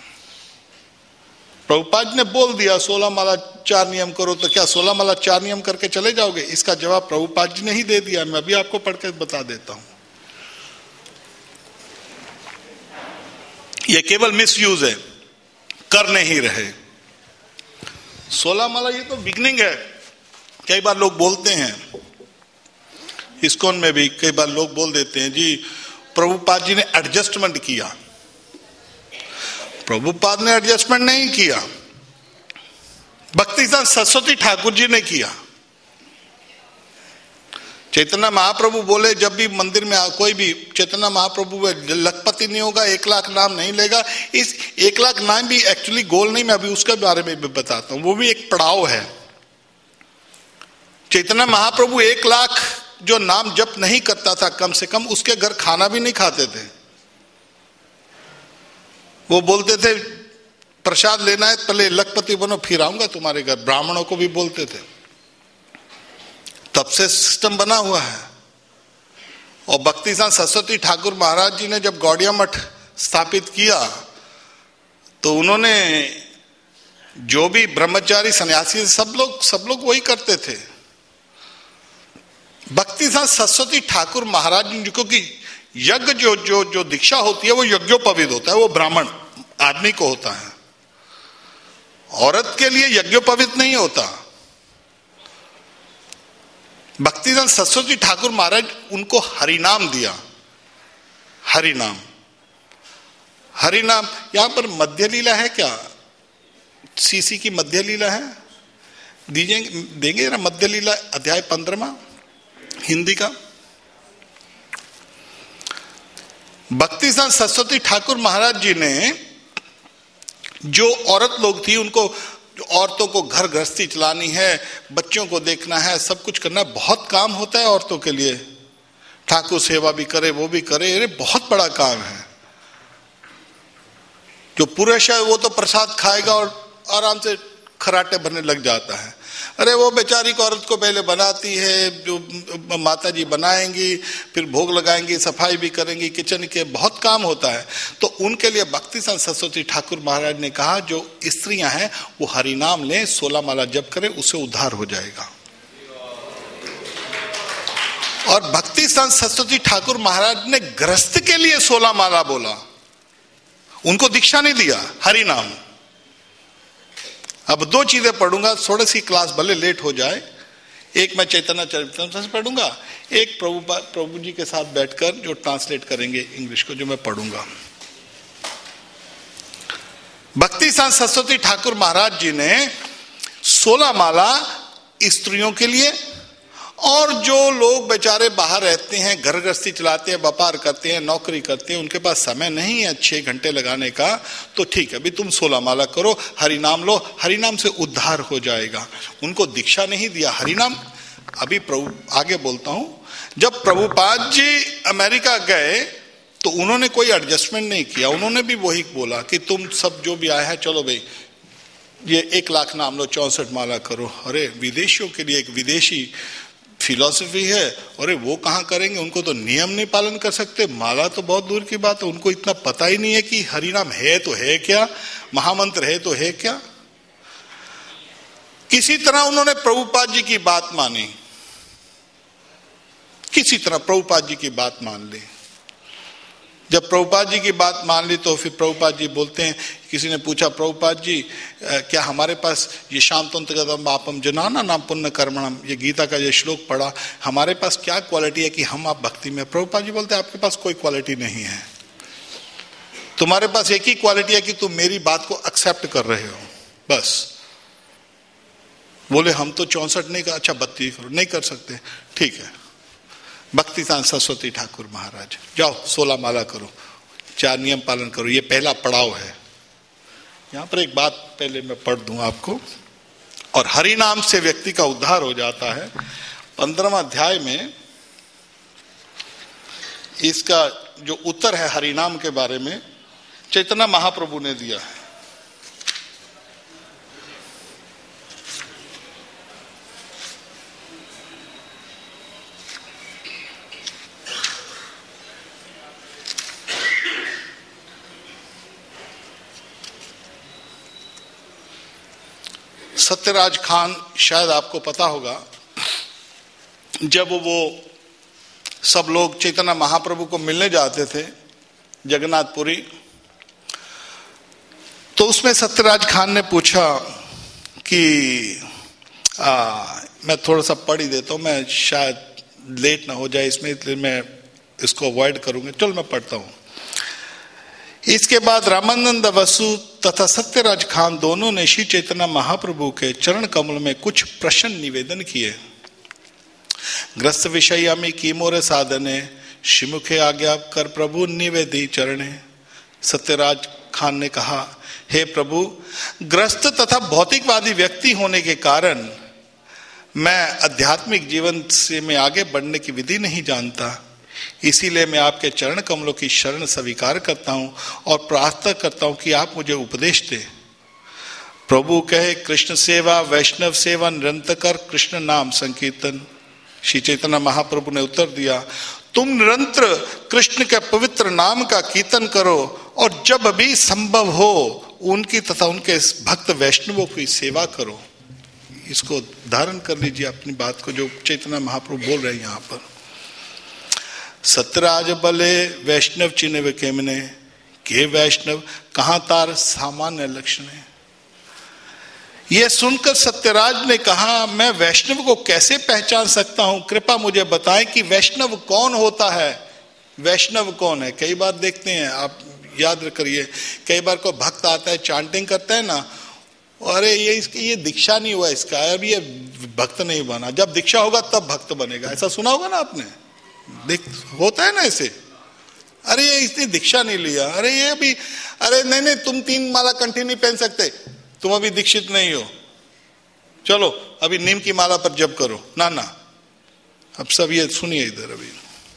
प्रभुपाद ने बोल दिया सोलह माला चार नियम करो, तो क्या सोलह माला चार नियम करके चले जाओगे? इसका जवाब प्रभुपाद जी ने ही दे दिया, मैं अभी आपको पढ़ के बता देता हूं। यह केवल मिसयूज है, कर नहीं रहे। सोलह माला ये तो बिगनिंग है। कई बार लोग बोलते हैं, इस्कॉन में भी कई बार लोग बोल देते हैं जी प्रभुपाद जी ने एडजस्टमेंट किया। प्रभुपाद ने एडजस्टमेंट नहीं किया, भक्तिदास सरस्वती ठाकुर जी ने किया। चैतन्य महाप्रभु बोले जब भी मंदिर में कोई भी चैतन्य महाप्रभु लखपति नहीं होगा, एक लाख नाम नहीं लेगा। इस एक लाख नाम भी एक्चुअली गोल नहीं, मैं अभी उसके बारे में भी बताता हूं, वो भी एक पड़ाव है। चैतन्य महाप्रभु एक लाख जो नाम जप नहीं करता था, कम से कम उसके घर खाना भी नहीं खाते थे। वो बोलते थे प्रसाद लेना है पहले लखपति बनो फिर आऊंगा तुम्हारे घर, ब्राह्मणों को भी बोलते थे। तब से सिस्टम बना हुआ है। और भक्ति सांत सरस्वती ठाकुर महाराज जी ने जब गौड़िया मठ स्थापित किया तो उन्होंने जो भी ब्रह्मचारी सन्यासी सब लोग सब लोग वही करते थे। भक्ति सांत सरस्वती ठाकुर महाराज जी, क्योंकि यज्ञ जो जो जो दीक्षा होती है वो यज्ञोपवीत होता है, वो ब्राह्मण आदमी को होता है, औरत के लिए यज्ञोपवीत नहीं होता। भक्ति सांत सरस्वती ठाकुर महाराज उनको हरिनाम दिया। हरिनाम हरिनाम यहां पर मध्य लीला है क्या? सीसी की मध्य लीला है, दीजिए देंगे ना मध्य लीला अध्याय पंद्रहवां हिंदी का। भक्ति सांत सरस्वती ठाकुर महाराज जी ने जो औरत लोग थी उनको, औरतों को घर गृहस्थी चलानी है, बच्चों को देखना है, सब कुछ करना है, बहुत काम होता है औरतों के लिए, ठाकुर सेवा भी करे वो भी करे, अरे बहुत बड़ा काम है। जो पुरुष है वो तो प्रसाद खाएगा और आराम से खराटे भरने लग जाता है। अरे वो बेचारी को औरत को पहले बनाती है, जो माता जी बनाएंगी, फिर भोग लगाएंगी, सफाई भी करेंगी, किचन के बहुत काम होता है। तो उनके लिए भक्ति सांत सरस्वती ठाकुर महाराज ने कहा जो स्त्रियां हैं वो हरिनाम लें, सोलह माला जप करें, उससे उद्धार हो जाएगा। और भक्ति सांत सरस्वती ठाकुर महाराज ने गृहस्थ के लिए सोलह माला बोला, उनको दीक्षा नहीं दिया, हरिनाम। अब दो चीजें पढ़ूंगा, थोड़ी सी क्लास भले लेट हो जाए। एक मैं चैतन्य चरितामृत से पढ़ूंगा, एक प्रभु प्रभु जी के साथ बैठकर जो ट्रांसलेट करेंगे इंग्लिश को, जो मैं पढ़ूंगा। भक्ति सांत सरस्वती ठाकुर महाराज जी ने सोलह माला स्त्रियों के लिए, और जो लोग बेचारे बाहर रहते हैं, घर गृहस्थी चलाते हैं, व्यापार करते हैं, नौकरी करते हैं, उनके पास समय नहीं है छह घंटे लगाने का, तो ठीक है अभी तुम सोलह माला करो, हरिनाम लो, हरिनाम से उद्धार हो जाएगा। उनको दीक्षा नहीं दिया, हरिनाम। अभी प्रभु आगे बोलता हूं, जब प्रभुपाद जी अमेरिका गए तो उन्होंने कोई एडजस्टमेंट नहीं किया, उन्होंने भी वही बोला कि तुम सब जो भी आए हैं चलो भाई ये एक लाख नाम लो, चौसठ माला करो। अरे विदेशियों के लिए एक विदेशी फिलॉसफी है, अरे वो कहां करेंगे, उनको तो नियम नहीं पालन कर सकते, माला तो बहुत दूर की बात है, उनको इतना पता ही नहीं है कि हरिनाम है तो है क्या, महामंत्र है तो है क्या। किसी तरह उन्होंने प्रभुपाद जी की बात मानी, किसी तरह प्रभुपाद जी की बात मान ली। जब प्रभुपाद जी की बात मान ली तो फिर प्रभुपाद जी बोलते हैं, किसी ने पूछा प्रभुपाद जी क्या हमारे पास ये शांतोन्तगतम पापम जनाना नाम पुण्य कर्मणम, ये गीता का ये श्लोक पढ़ा, हमारे पास क्या क्वालिटी है कि हम आप भक्ति में। प्रभुपाद जी बोलते हैं आपके पास कोई क्वालिटी नहीं है, तुम्हारे पास एक ही क्वालिटी है कि तुम मेरी बात को एक्सेप्ट कर रहे हो, बस। बोले हम तो चौसठ नहीं कर, अच्छा बत्तीस करो, नहीं कर सकते, ठीक है। भक्ति सांत सरस्वती ठाकुर महाराज, जाओ सोलह माला करो, चार नियम पालन करो, ये पहला पड़ाव है। यहां पर एक बात पहले मैं पढ़ दूं आपको, और हरि नाम से व्यक्ति का उद्धार हो जाता है। पंद्रहवां अध्याय में इसका जो उत्तर है हरिनाम के बारे में चैतन्य महाप्रभु ने दिया है। सत्यराज खान, शायद आपको पता होगा, जब वो सब लोग चैतन्य महाप्रभु को मिलने जाते थे जगन्नाथपुरी, तो उसमें सत्यराज खान ने पूछा कि आ, मैं थोड़ा सा पढ़ ही देता हूं, मैं शायद लेट ना हो जाए इसमें, इसलिए मैं इसको अवॉइड करूंगा। चलो मैं पढ़ता हूं। इसके बाद रामानंद वसु तथा सत्यराज खान दोनों ने श्री चैतन्य महाप्रभु के चरण कमल में कुछ प्रश्न निवेदन किए। ग्रस्त विषयामी की मोर साधने, श्रीमुखे आज्ञा कर प्रभु निवेदी चरणे। सत्यराज खान ने कहा, हे प्रभु, ग्रस्त तथा भौतिकवादी व्यक्ति होने के कारण मैं आध्यात्मिक जीवन से में आगे बढ़ने की विधि नहीं जानता, इसीलिए मैं आपके चरण कमलों की शरण स्वीकार करता हूं और प्रार्थना करता हूं कि आप मुझे उपदेश दें। प्रभु कहे, कृष्ण सेवा वैष्णव सेवा निरंतर कर, कृष्ण नाम संकीर्तन। श्री चैतन्य महाप्रभु ने उत्तर दिया, तुम निरंतर कृष्ण के पवित्र नाम का कीर्तन करो और जब भी संभव हो उनकी तथा उनके भक्त वैष्णवों की सेवा करो। इसको धारण कर लीजिए अपनी बात को, जो चैतन्य महाप्रभु बोल रहे हैं यहाँ पर। सत्यराज बले वैष्णव चिन्ह केमने, के वैष्णव कहाँ तार सामान्य लक्षण है। यह सुनकर सत्यराज ने कहा, मैं वैष्णव को कैसे पहचान सकता हूं, कृपा मुझे बताएं कि वैष्णव कौन होता है। वैष्णव कौन है? कई बार देखते हैं, आप याद करिए, कई बार कोई भक्त आता है, चांटिंग करता है ना, अरे ये इसकी ये दीक्षा नहीं हुआ इसका, अब ये भक्त नहीं बना। जब दीक्षा होगा तब भक्त बनेगा, ऐसा सुना होगा ना आपने, देख होता है ना ऐसे। अरे ये इसने दीक्षा नहीं लिया, अरे ये अभी, अरे नहीं नहीं तुम तीन माला कंठी नहीं पहन सकते, तुम अभी दीक्षित नहीं हो, चलो अभी नीम की माला पर जप करो। ना ना, अब सब ये सुनिए इधर। अभी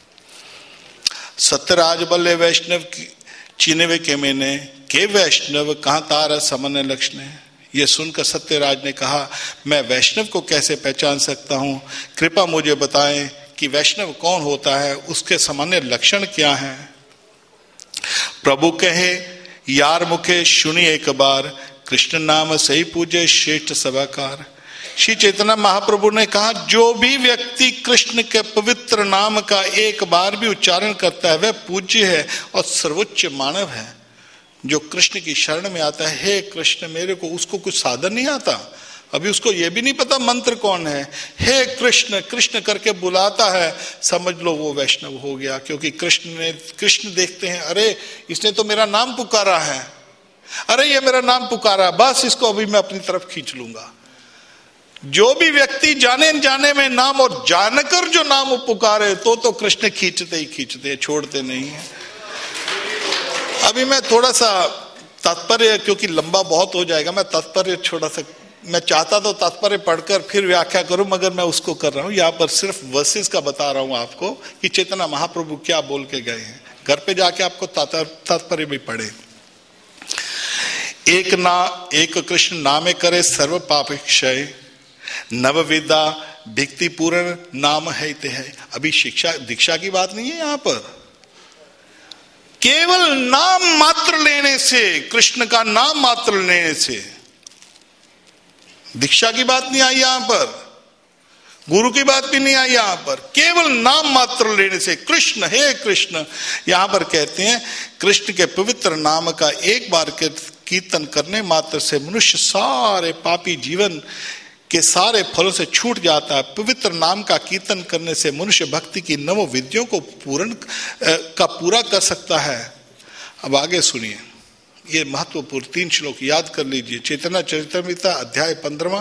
सत्यराज बल्ले वैष्णव की चिन्हवे के मैंने, के वैष्णव कहाँ तारा सामान्य लक्षण है। यह सुनकर सत्यराज ने कहा, मैं वैष्णव को कैसे पहचान सकता हूं, कृपा मुझे बताएं कि वैष्णव कौन होता है, उसके सामान्य लक्षण क्या हैं। प्रभु कहे, यार मुखे सुनी एक बार, कृष्ण नाम सही पूजे श्रेष्ठ सभाकार। श्री चैतन्य महाप्रभु ने कहा, जो भी व्यक्ति कृष्ण के पवित्र नाम का एक बार भी उच्चारण करता है वह पूज्य है और सर्वोच्च मानव है। जो कृष्ण की शरण में आता है, हे कृष्ण मेरे को, उसको कुछ साधन नहीं आता, अभी उसको यह भी नहीं पता मंत्र कौन है, हे कृष्ण कृष्ण करके बुलाता है, समझ लो वो वैष्णव हो गया। क्योंकि कृष्ण ने, कृष्ण देखते हैं, अरे इसने तो मेरा नाम पुकारा है, अरे ये मेरा नाम पुकारा, बस इसको अभी मैं अपनी तरफ खींच लूंगा। जो भी व्यक्ति जाने जाने में नाम और जानकर जो नाम पुकारे, तो तो कृष्ण खींचते ही खींचते, छोड़ते नहीं है। अभी मैं थोड़ा सा तात्पर्य, क्योंकि लंबा बहुत हो जाएगा, मैं तात्पर्य छोटा सा, मैं चाहता तो तात्पर्य पढ़कर फिर व्याख्या करूं, मगर मैं उसको कर रहा हूं। यहाँ पर सिर्फ वर्सेस का बता रहा हूं आपको कि चैतन्य महाप्रभु क्या बोल के गए हैं। घर पे जाके आपको तात्पर्य भी पढ़े। एक ना एक कृष्ण नामे करे सर्व पाप क्षय, नवविदा भिक्ति पूर्ण नाम है ते है। अभी शिक्षा दीक्षा की बात नहीं है यहाँ पर, केवल नाम मात्र लेने से, कृष्ण का नाम मात्र लेने से, दीक्षा की बात नहीं आई यहां पर, गुरु की बात भी नहीं आई यहां पर, केवल नाम मात्र लेने से कृष्ण, हे कृष्ण। यहां पर कहते हैं कृष्ण के पवित्र नाम का एक बार के कीर्तन करने मात्र से मनुष्य सारे पापी जीवन के सारे फलों से छूट जाता है। पवित्र नाम का कीर्तन करने से मनुष्य भक्ति की नव विधियों को पूर्ण का पूरा कर सकता है। अब आगे सुनिए, ये महत्वपूर्ण तीन श्लोक याद कर लीजिए। चैतन्य चरितामृत अध्याय पंद्रहवां,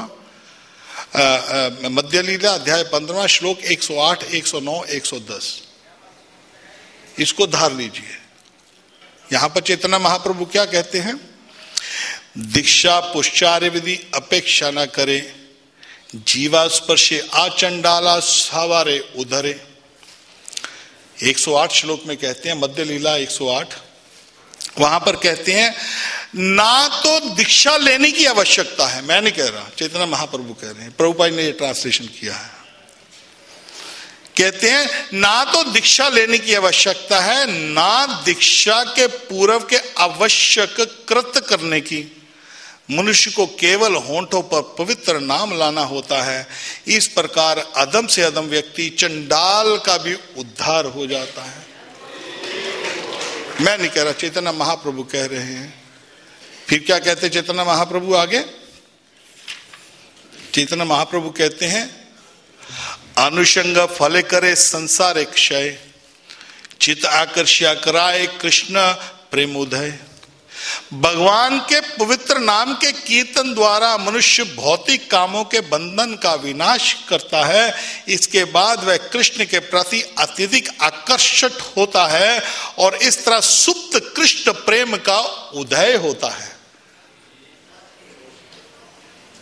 मध्य लीला अध्याय पंद्रहवां, श्लोक एक सौ आठ, एक सौ नौ, एक सौ दस, इसको धार लीजिए। यहां पर चैतन्य महाप्रभु क्या कहते हैं, दीक्षा पुष्चार्य विधि अपेक्षा न करे, जीवा स्पर्शे आचंडाला सवारे उधरे। एक सौ आठ श्लोक में कहते हैं, मध्य लीला एक सौ आठ, वहां पर कहते हैं ना तो दीक्षा लेने की आवश्यकता है, मैं नहीं कह रहा, चैतन्य महाप्रभु कह रहे हैं, प्रभुपाद ने ये ट्रांसलेशन किया है। कहते हैं ना तो दीक्षा लेने की आवश्यकता है, ना दीक्षा के पूर्व के आवश्यक कृत करने की। मनुष्य को केवल होंठों पर पवित्र नाम लाना होता है। इस प्रकार अधम से अधम व्यक्ति चंडाल का भी उद्धार हो जाता है। मैं नहीं कह रहा, चैतन्य महाप्रभु कह रहे हैं। फिर क्या कहते हैं चैतन्य महाप्रभु आगे? चैतन्य महाप्रभु कहते हैं अनुषंग फले करे संसार क्षय, चित आकर्ष्या कराए कृष्ण प्रेमोदय। भगवान के पवित्र नाम के कीर्तन द्वारा मनुष्य भौतिक कामों के बंधन का विनाश करता है। इसके बाद वह कृष्ण के प्रति अत्यधिक आकर्षित होता है और इस तरह सुप्त कृष्ण प्रेम का उदय होता है।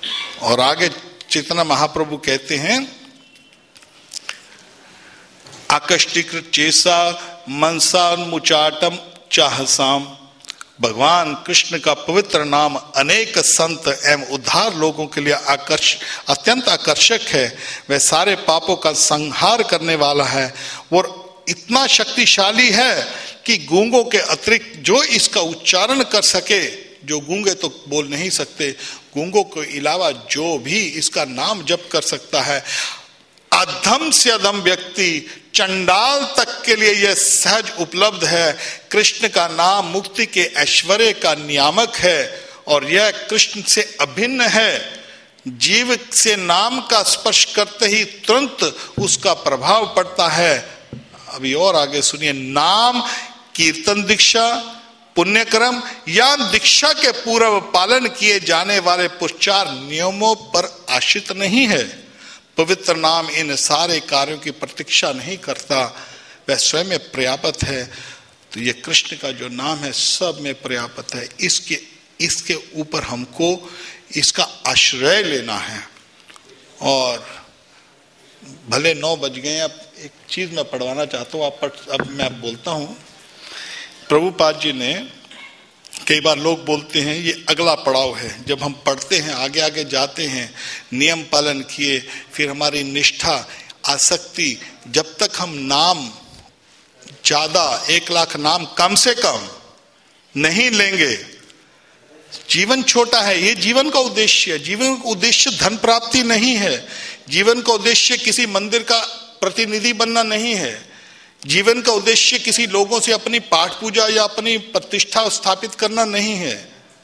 और आगे चैतन्य महाप्रभु कहते हैं आकष्टिकृत चेसा मनसा मुचाटम चाहसाम। भगवान कृष्ण का पवित्र नाम अनेक संत एवं उद्धार लोगों के लिए आकर्ष अत्यंत आकर्षक है। वह सारे पापों का संहार करने वाला है और इतना शक्तिशाली है कि गूंगों के अतिरिक्त जो इसका उच्चारण कर सके, जो गूंगे तो बोल नहीं सकते, गूंगों के अलावा जो भी इसका नाम जप कर सकता है, अधम से अधम व्यक्ति चंडाल तक के लिए यह सहज उपलब्ध है। कृष्ण का नाम मुक्ति के ऐश्वर्य का नियामक है और यह कृष्ण से अभिन्न है। जीव से नाम का स्पर्श करते ही तुरंत उसका प्रभाव पड़ता है। अभी और आगे सुनिए, नाम कीर्तन दीक्षा, पुण्यक्रम या दीक्षा के पूर्व पालन किए जाने वाले पुरस्कार नियमों पर आश्रित नहीं है। पवित्र नाम इन सारे कार्यों की प्रतीक्षा नहीं करता, वह स्वयं में पर्याप्त है। तो ये कृष्ण का जो नाम है सब में पर्याप्त है। इसके इसके ऊपर हमको इसका आश्रय लेना है। और भले नौ बज गए, अब एक चीज मैं पढ़वाना चाहता हूँ, आप अब मैं बोलता हूँ। प्रभुपाद जी ने, कई बार लोग बोलते हैं ये अगला पड़ाव है, जब हम पढ़ते हैं आगे आगे जाते हैं, नियम पालन किए, फिर हमारी निष्ठा आसक्ति, जब तक हम नाम ज्यादा एक लाख नाम कम से कम नहीं लेंगे, जीवन छोटा है। ये जीवन का उद्देश्य है। जीवन का उद्देश्य धन प्राप्ति नहीं है। जीवन का उद्देश्य किसी मंदिर का प्रतिनिधि बनना नहीं है। जीवन का उद्देश्य किसी लोगों से अपनी पाठ पूजा या अपनी प्रतिष्ठा स्थापित करना नहीं है।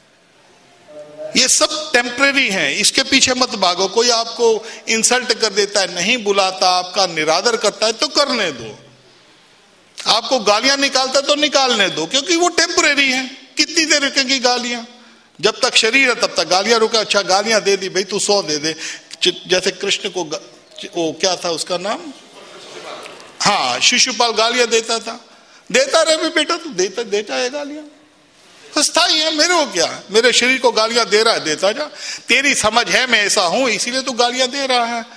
ये सब टेम्परेरी है, इसके पीछे मत भागो। कोई आपको इंसल्ट कर देता है, नहीं बुलाता, आपका निरादर करता है तो करने दो। आपको गालियां निकालता है तो निकालने दो, क्योंकि वो टेम्परेरी है। कितनी देर रुकेंगी गालियां? जब तक शरीर है तब तक गालियां रुका। अच्छा गालियां दे दी भाई, तू सौ दे दे। जैसे कृष्ण को वो क्या था उसका नाम, हाँ शिशुपाल गालियां देता था, देता रहे भी बेटा, तू देता देता है गालियां, स्थाई है। मेरे को क्या, मेरे शरीर को गालियां दे रहा है, देता जा। तेरी समझ है मैं ऐसा हूं इसीलिए तू गालियां दे रहा है,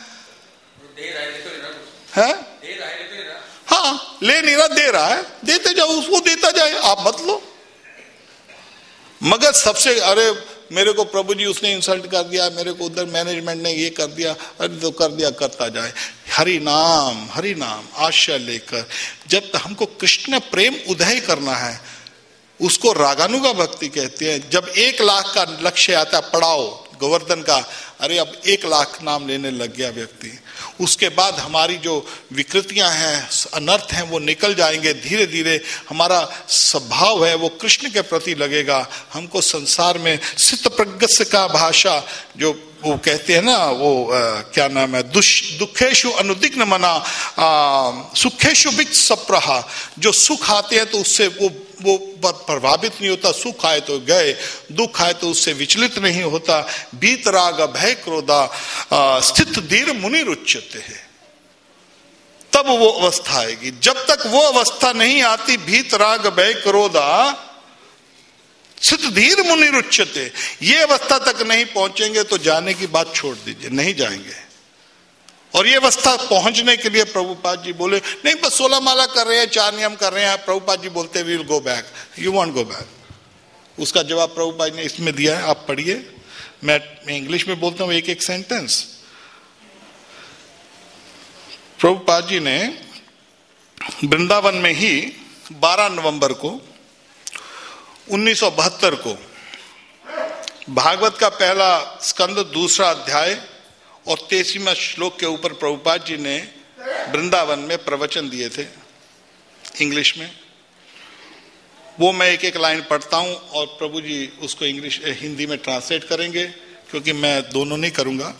है? हाँ ले नहीं रहा, दे रहा है, देते जाओ, उसको देता जाए, आप मत लो। मगर सबसे, अरे मेरे को प्रभु जी उसने इंसल्ट कर दिया, मेरे को उधर मैनेजमेंट ने ये कर दिया, अरे तो कर दिया, करता जाए। हरि नाम हरि नाम आश्रय लेकर, जब तक हमको कृष्ण प्रेम उदय करना है, उसको रागानुगा भक्ति कहते हैं। जब एक लाख का लक्ष्य आता है, पड़ाओ गोवर्धन का, अरे अब एक लाख नाम लेने लग गया व्यक्ति, उसके बाद हमारी जो विकृतियां हैं, अनर्थ हैं, वो निकल जाएंगे। धीरे धीरे हमारा स्वभाव है वो कृष्ण के प्रति लगेगा। हमको संसार में सित प्रगस्य का भाषा, जो वो कहते हैं ना, वो आ, क्या नाम है, दुखेशु अनुदिग्न मना, सुखेशु विच सप्रहा। जो सुख आते हैं तो उससे वो वो प्रभावित नहीं होता, सुख आए तो गए, दुख आए तो उससे विचलित नहीं होता। बीत राग भय क्रोधा स्थित धीर मुनि रुच्यते है, तब वो अवस्था आएगी। जब तक वो अवस्था नहीं आती, भीत राग भय क्रोधा स्थित धीर मुनि रुच्यते, ये अवस्था तक नहीं पहुंचेंगे तो जाने की बात छोड़ दीजिए, नहीं जाएंगे। और ये अवस्था पहुंचने के लिए प्रभुपाद जी बोले, नहीं बस सोलह माला कर रहे हैं, चार नियम कर रहे हैं। प्रभुपाद जी बोलते we will go back, you want go back. उसका जवाब प्रभुपाद ने इसमें दिया है, आप पढ़िए। मैं मैं इंग्लिश में बोलता हूं एक एक सेंटेंस। प्रभुपाद जी ने वृंदावन में ही बारह नवंबर को उन्नीस सौ बहत्तर को भागवत का पहला स्कंद दूसरा अध्याय और तेईसवीं श्लोक के ऊपर प्रभुपाद जी ने वृंदावन में प्रवचन दिए थे इंग्लिश में। वो मैं एक एक लाइन पढ़ता हूं और प्रभु जी उसको इंग्लिश हिंदी में ट्रांसलेट करेंगे, क्योंकि मैं दोनों नहीं करूंगा।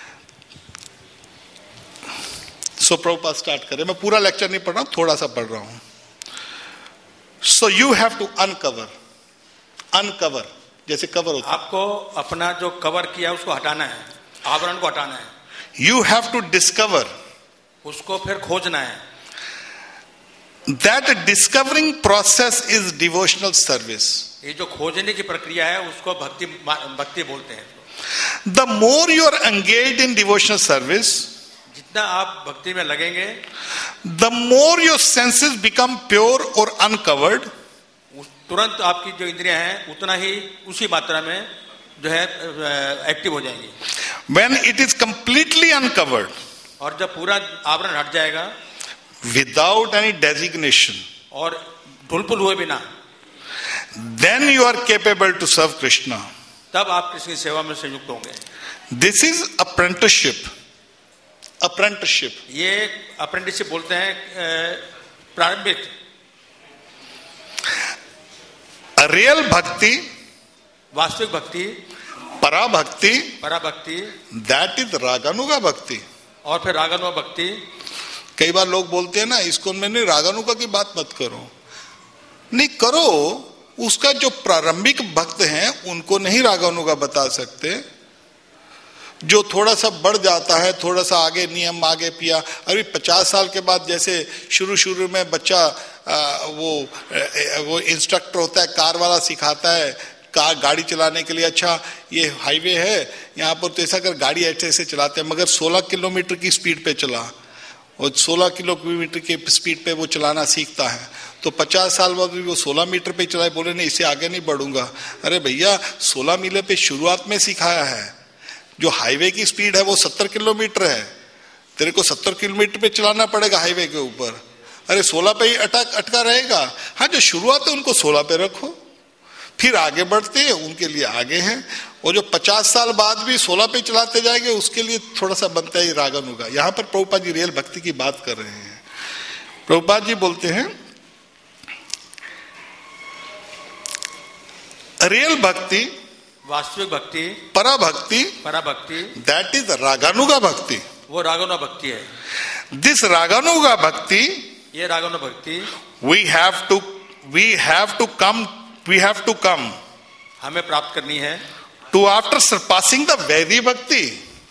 सो प्रभुपाद स्टार्ट करें। मैं पूरा लेक्चर नहीं पढ़ रहा हूं, थोड़ा सा पढ़ रहा हूं। So you have to uncover, uncover जैसे कवर होता है, आपको अपना जो कवर किया उसको हटाना है, आवरण को हटाना है। यू हैव टू डिस्कवर, उसको फिर खोजना है। That discovering process is devotional service. ये जो खोजने की प्रक्रिया है उसको भक्ति भक्ति बोलते हैं। The more you are engaged in devotional service, जितना आप भक्ति में लगेंगे, the more your senses become pure or uncovered, तुरंत आपकी जो इंद्रियां हैं उतना ही उसी मात्रा में जो है एक्टिव हो जाएंगी। when it is completely uncovered, और जब पूरा आवरण हट जाएगा, without any designation, और धुलपुल हुए बिना, then you are capable to serve Krishna. तब आप कृष्ण की सेवा में संयुक्त होंगे। This is apprenticeship. Apprenticeship. ये अप्रेंटिसशिप बोलते हैं प्रारंभिक। A real bhakti, वास्तविक भक्ति, para bhakti, पराभक्ति, that is raganuga bhakti. और फिर रागानुगा भक्ति। कई बार लोग बोलते हैं ना, इसको मैंने रागानुगा की बात मत करो। नहीं करो, उसका जो प्रारंभिक भक्त हैं उनको नहीं रागानुगा बता सकते। जो थोड़ा सा बढ़ जाता है, थोड़ा सा आगे नियम आगे पिया, अभी पचास साल के बाद जैसे शुरू शुरू में बच्चा आ, वो वो इंस्ट्रक्टर होता है, कार वाला सिखाता है कार गाड़ी चलाने के लिए, अच्छा ये हाईवे है यहाँ पर तो ऐसा कर गाड़ी ऐसे ऐसे चलाते हैं, मगर सोलह किलोमीटर की स्पीड पे चला, और सोलह किलोमीटर की स्पीड पे वो चलाना सीखता है, तो पचास साल बाद भी वो सोलह मीटर पे चलाए, बोले नहीं इससे आगे नहीं बढ़ूंगा। अरे भैया सोलह मील पे शुरुआत में सिखाया है, जो हाईवे की स्पीड है वो सत्तर किलोमीटर है, तेरे को सत्तर किलोमीटर पे चलाना पड़ेगा हाईवे के ऊपर। अरे सोलह पे ही अटक अटका रहेगा। हाँ, जो शुरुआत है उनको सोलह पे रखो, फिर आगे बढ़ते हैं उनके लिए आगे हैं, और जो पचास साल बाद भी सोलह पे चलाते जाएंगे उसके लिए थोड़ा सा बनता है रागानुगा। यहाँ पर प्रभुपाद जी रियल भक्ति की बात कर रहे हैं। प्रभुपाद जी बोलते हैं रियल भक्ति, वास्तविक भक्ति, पराभक्ति, पराभक्ति, दैट इज रागानुगा भक्ति। वो रागानुगा भक्ति है। दिस रागानुगा भक्ति, ये रागानुगा भक्ति, we have to we have to come we have to come हमें प्राप्त करनी है। To after surpassing the vaidhi bhakti,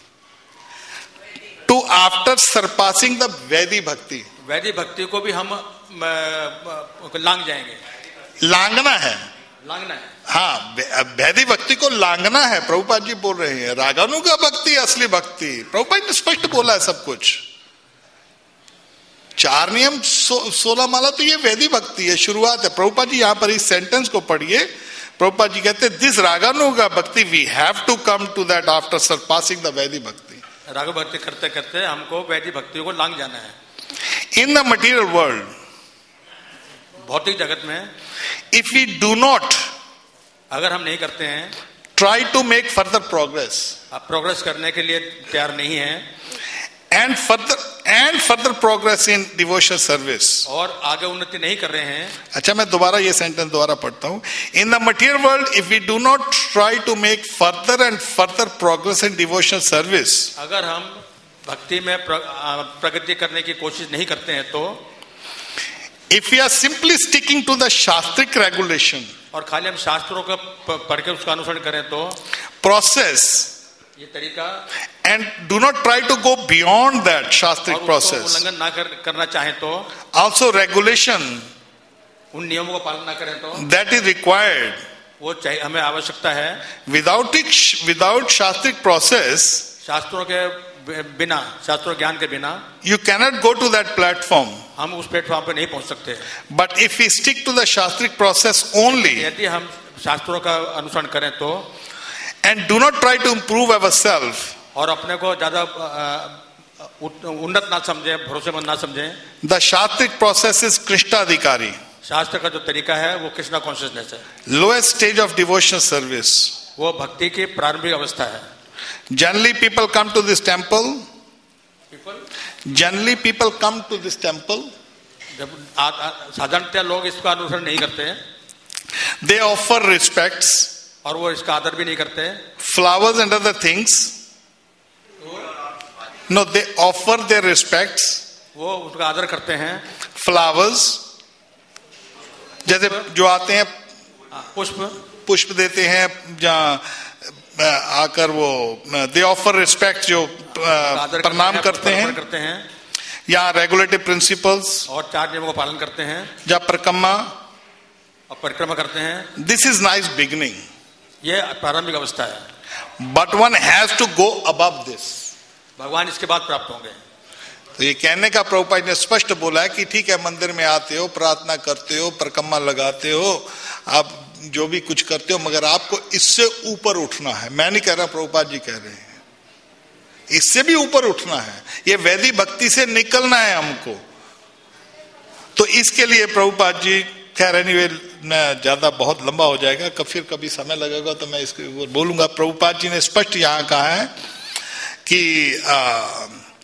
to after surpassing the vaidhi bhakti. वैदिक भक्ति को भी हम म, म, लांग जाएंगे। लांगना है, लांगना है। हाँ, वैदिक भक्ति को लांगना है। प्रभुपाद जी बोल रहे हैं रागानुगा भक्ति असली भक्ति। प्रभुपाद ने स्पष्ट बोला है सब कुछ। चार नियम सो, सोलह माला तो ये वैदिक भक्ति है, शुरुआत है। प्रभुपाद जी यहाँ पर इस सेंटेंस को पढ़िए। प्रभुपाद जी कहते हैं दिस रागानुगा भक्ति we have to come to that after surpassing the Vedic bhakti. राग भक्ति करते करते हमको वैदिक भक्ति को लांग जाना है। इन द मटीरियल वर्ल्ड, भौतिक जगत में, इफ वी डू नॉट, अगर हम नहीं करते हैं, try to make further progress, आप प्रोग्रेस करने के लिए तैयार नहीं है, and further and further progress in devotional service, और आगे उन्नति नहीं कर रहे हैं। अच्छा, मैं दोबारा ये सेंटेंस दोबारा पढ़ता हूं। In the material world if we do not try to make further and further progress in devotional service, अगर हम भक्ति में प्र, प्रगति करने की कोशिश नहीं करते हैं तो, if we are simply sticking to the shastric regulation, और खाली हम शास्त्रों का पढ़ के उसका अनुसरण करें तो, प्रोसेस, ये तरीका, and do not try to go beyond that shastric process, उल्लंघन ना कर, करना चाहें तो, ऑल्सो रेगुलेशन, उन नियमों का पालन ना करें तो, दैट इज रिक्वायर्ड, वो चाहिए, हमें आवश्यकता है। विदाउट विदाउट शास्त्रिक प्रोसेस, शास्त्रों के बिना, शास्त्रों ज्ञान के बिना, you cannot go to that platform, हम उस प्लेटफॉर्म पे नहीं पहुंच सकते। But if we stick to the shastric process only, यदि हम शास्त्रों का अनुसरण करें तो, and do not try to improve our self, और अपने को ज्यादा उन्नत ना समझे, भरोसेमंद ना समझे, द शास्त्रिक प्रोसेस इज कृष्णाधिकारी, शास्त्र का जो तरीका है वो कृष्णा कॉन्शियसनेस है, lowest stage of devotional service. वो भक्ति की प्रारंभिक अवस्था है। Generally people come to this temple, People, generally people come to this temple, जब साधारणतः लोग इसका अनुसरण नहीं करते हैं, they offer respects, और वो इसका आदर भी नहीं करते, flowers and other things, no, they offer their respects, वो उसका आदर करते हैं, flowers, जैसे जो आते हैं पुष्प पुष्प देते हैं, जहाँ आकर वो दे ऑफर रिस्पेक्ट, जो प्रणाम करते हैं, करते हैं, या रेगुलेटिव प्रिंसिपल्स, और चार नियमों का पालन करते हैं, या परिक्रमा, और परिक्रमा करते हैं। दिस इज नाइस बिगिनिंग, ये प्रारंभिक अवस्था है, but one has to go above this. भगवान इसके बाद प्राप्त होंगे। तो ये कहने का प्रभुपाद ने स्पष्ट बोला है कि ठीक है, मंदिर में आते हो, प्रार्थना करते हो, परिक्रमा लगाते हो, आप जो भी कुछ करते हो, मगर आपको इससे ऊपर उठना है। मैं नहीं कह रहा, प्रभुपाद जी कह रहे हैं, इससे भी ऊपर उठना है, ये वैदिक भक्ति से निकलना है हमको। तो इसके लिए प्रभुपाद जी, खैर एनीवे मैं ज्यादा बहुत लंबा हो जाएगा, कब फिर कभी समय लगेगा तो मैं इसके ऊपर बोलूंगा। प्रभुपाद जी ने स्पष्ट यहां कहा है कि आ,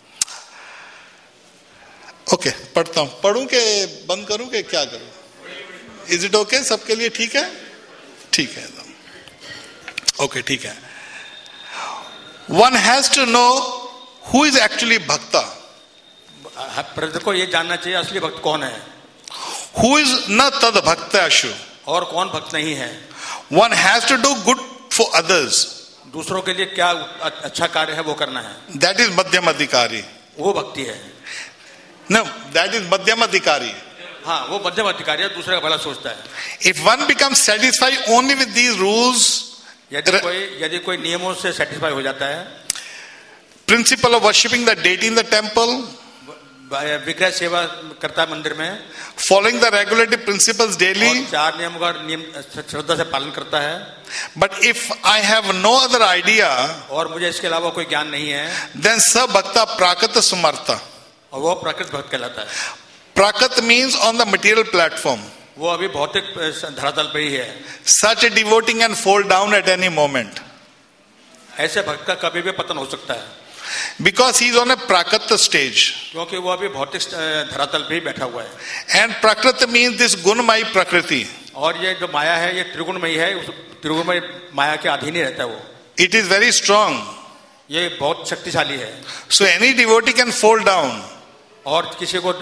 ओके okay, पढ़ता हूं, पढ़ूं के बंद करूं के क्या करूं? Is it okay? सबके लिए ठीक है? ठीक है, ओके, ठीक है। One has to know who is actually bhakta. प्रजा को ये जानना चाहिए असली भक्त कौन है। हु इज न तद भक्ताशु, और कौन भक्त नहीं है। One has to do good for others, दूसरों के लिए क्या अच्छा कार्य है वो करना है। दैट इज मध्यम अधिकारी, वो भक्ति है। नो, दैट इज मध्यम अधिकारी। हाँ, वो मध्यम अधिकारी है, दूसरे का भला सोचता है। If one becomes satisfied only with these rules, यदि कोई यदि कोई नियमों से सेटिस्फाई हो जाता है, principle of worshipping the deity in the temple, विग्रह सेवा करता है मंदिर में, following the regulatory principles daily, चार नियमों का नियम श्रद्धा से पालन करता है। But if I have no other idea, और मुझे इसके अलावा कोई ज्ञान नहीं है, देन स भक्ता प्राकृत समर्था, और वो प्राकृत भक्त कहलाता है। Prakrita means on the material platform, वो अभी भौतिक धरातल पे ही है। Such a devoting and fall down at any moment, ऐसे भक्त का कभी भी पतन हो सकता है, because he is on a prakrita stage, क्योंकि वो अभी भौतिक धरातल पे ही बैठा हुआ है। And prakrita means this gunamayi prakriti, और ये जो माया है ये त्रिगुणमयी है, उस त्रिगुणमयी माया के अधीन ही रहता है वो। इट इज वेरी स्ट्रॉन्ग, ये बहुत शक्तिशाली है। So any devotee can fall down, और किसी को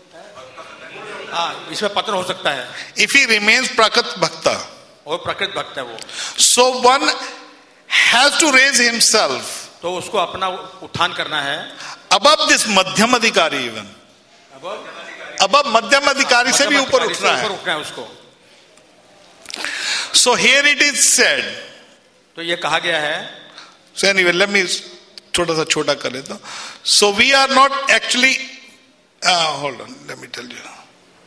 हाँ इसमें पतन हो सकता है इफ ही रिमेन्स प्राकृत भक्ता, और प्रकृत भक्त है वो। So one has to raise himself, तो उसको अपना उत्थान करना है अबव दिस मध्यम अधिकारी, इवन अबव मध्यम अधिकारी से भी ऊपर उठना है, उठना है उसको। So here it is said, तो ये कहा गया है। सो एनीवे लेट मी छोटा सा छोटा कर लेता हूं। So we are not actually, hold on, let me tell you.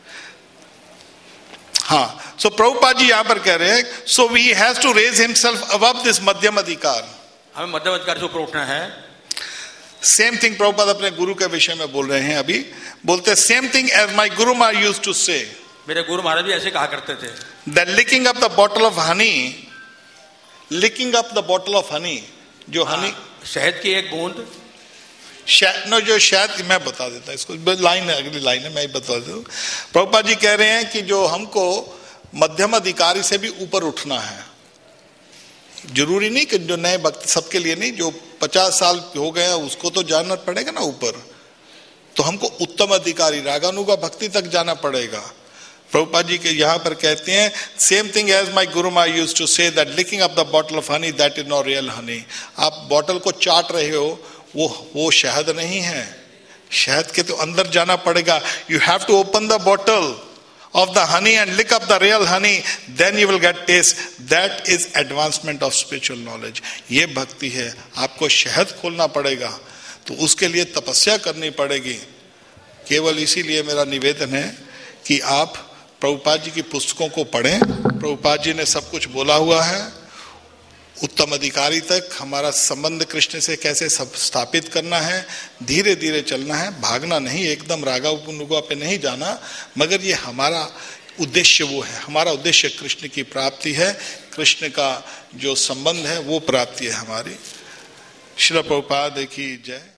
हाँ, सो प्रभुपाद जी यहां पर कह रहे हैं, so we has to raise himself above this madhyam adhikar, हमें मध्यम अधिकार से ऊपर उठना है। सेम थिंग प्रभुपाद अपने गुरु के विषय में बोल रहे हैं, अभी बोलते हैं सेम थिंग एज माय गुरु मार यूज्ड टू से, मेरे गुरु महाराज भी ऐसे कहा करते थे, that licking up the bottle of honey, licking up the bottle of honey, जो हनी शहद की एक बूंद, नो जो शायद मैं बता देता इसको, लाइन है, अगली लाइन है, मैं ही बता देता हूँ। प्रभुपाद जी कह रहे हैं कि जो हमको मध्यम अधिकारी से भी ऊपर उठना है, जरूरी नहीं कि जो नए भक्त, सबके लिए नहीं, जो पचास साल हो गया उसको तो जाना पड़ेगा ना ऊपर, तो हमको उत्तम अधिकारी रागानुगा भक्ति तक जाना पड़ेगा। प्रभुपाद जी के यहाँ पर कहते हैं, same thing as my guru my used to say that licking up the bottle of honey that is not real honey. आप बॉटल को चाट रहे हो, वो वो शहद नहीं है, शहद के तो अंदर जाना पड़ेगा। You have to open the bottle of the honey and lick up the real honey, then you will get taste. That is advancement of spiritual knowledge. ये भक्ति है, आपको शहद खोलना पड़ेगा, तो उसके लिए तपस्या करनी पड़ेगी। केवल इसीलिए मेरा निवेदन है कि आप प्रभुपाद जी की पुस्तकों को पढ़ें। प्रभुपाद जी ने सब कुछ बोला हुआ है, उत्तम अधिकारी तक हमारा संबंध कृष्ण से कैसे सब स्थापित करना है, धीरे धीरे चलना है, भागना नहीं, एकदम रागा उपनुगा पे नहीं जाना, मगर ये हमारा उद्देश्य वो है, हमारा उद्देश्य कृष्ण की प्राप्ति है, कृष्ण का जो संबंध है वो प्राप्ति है हमारी। श्रील प्रभुपाद की जय।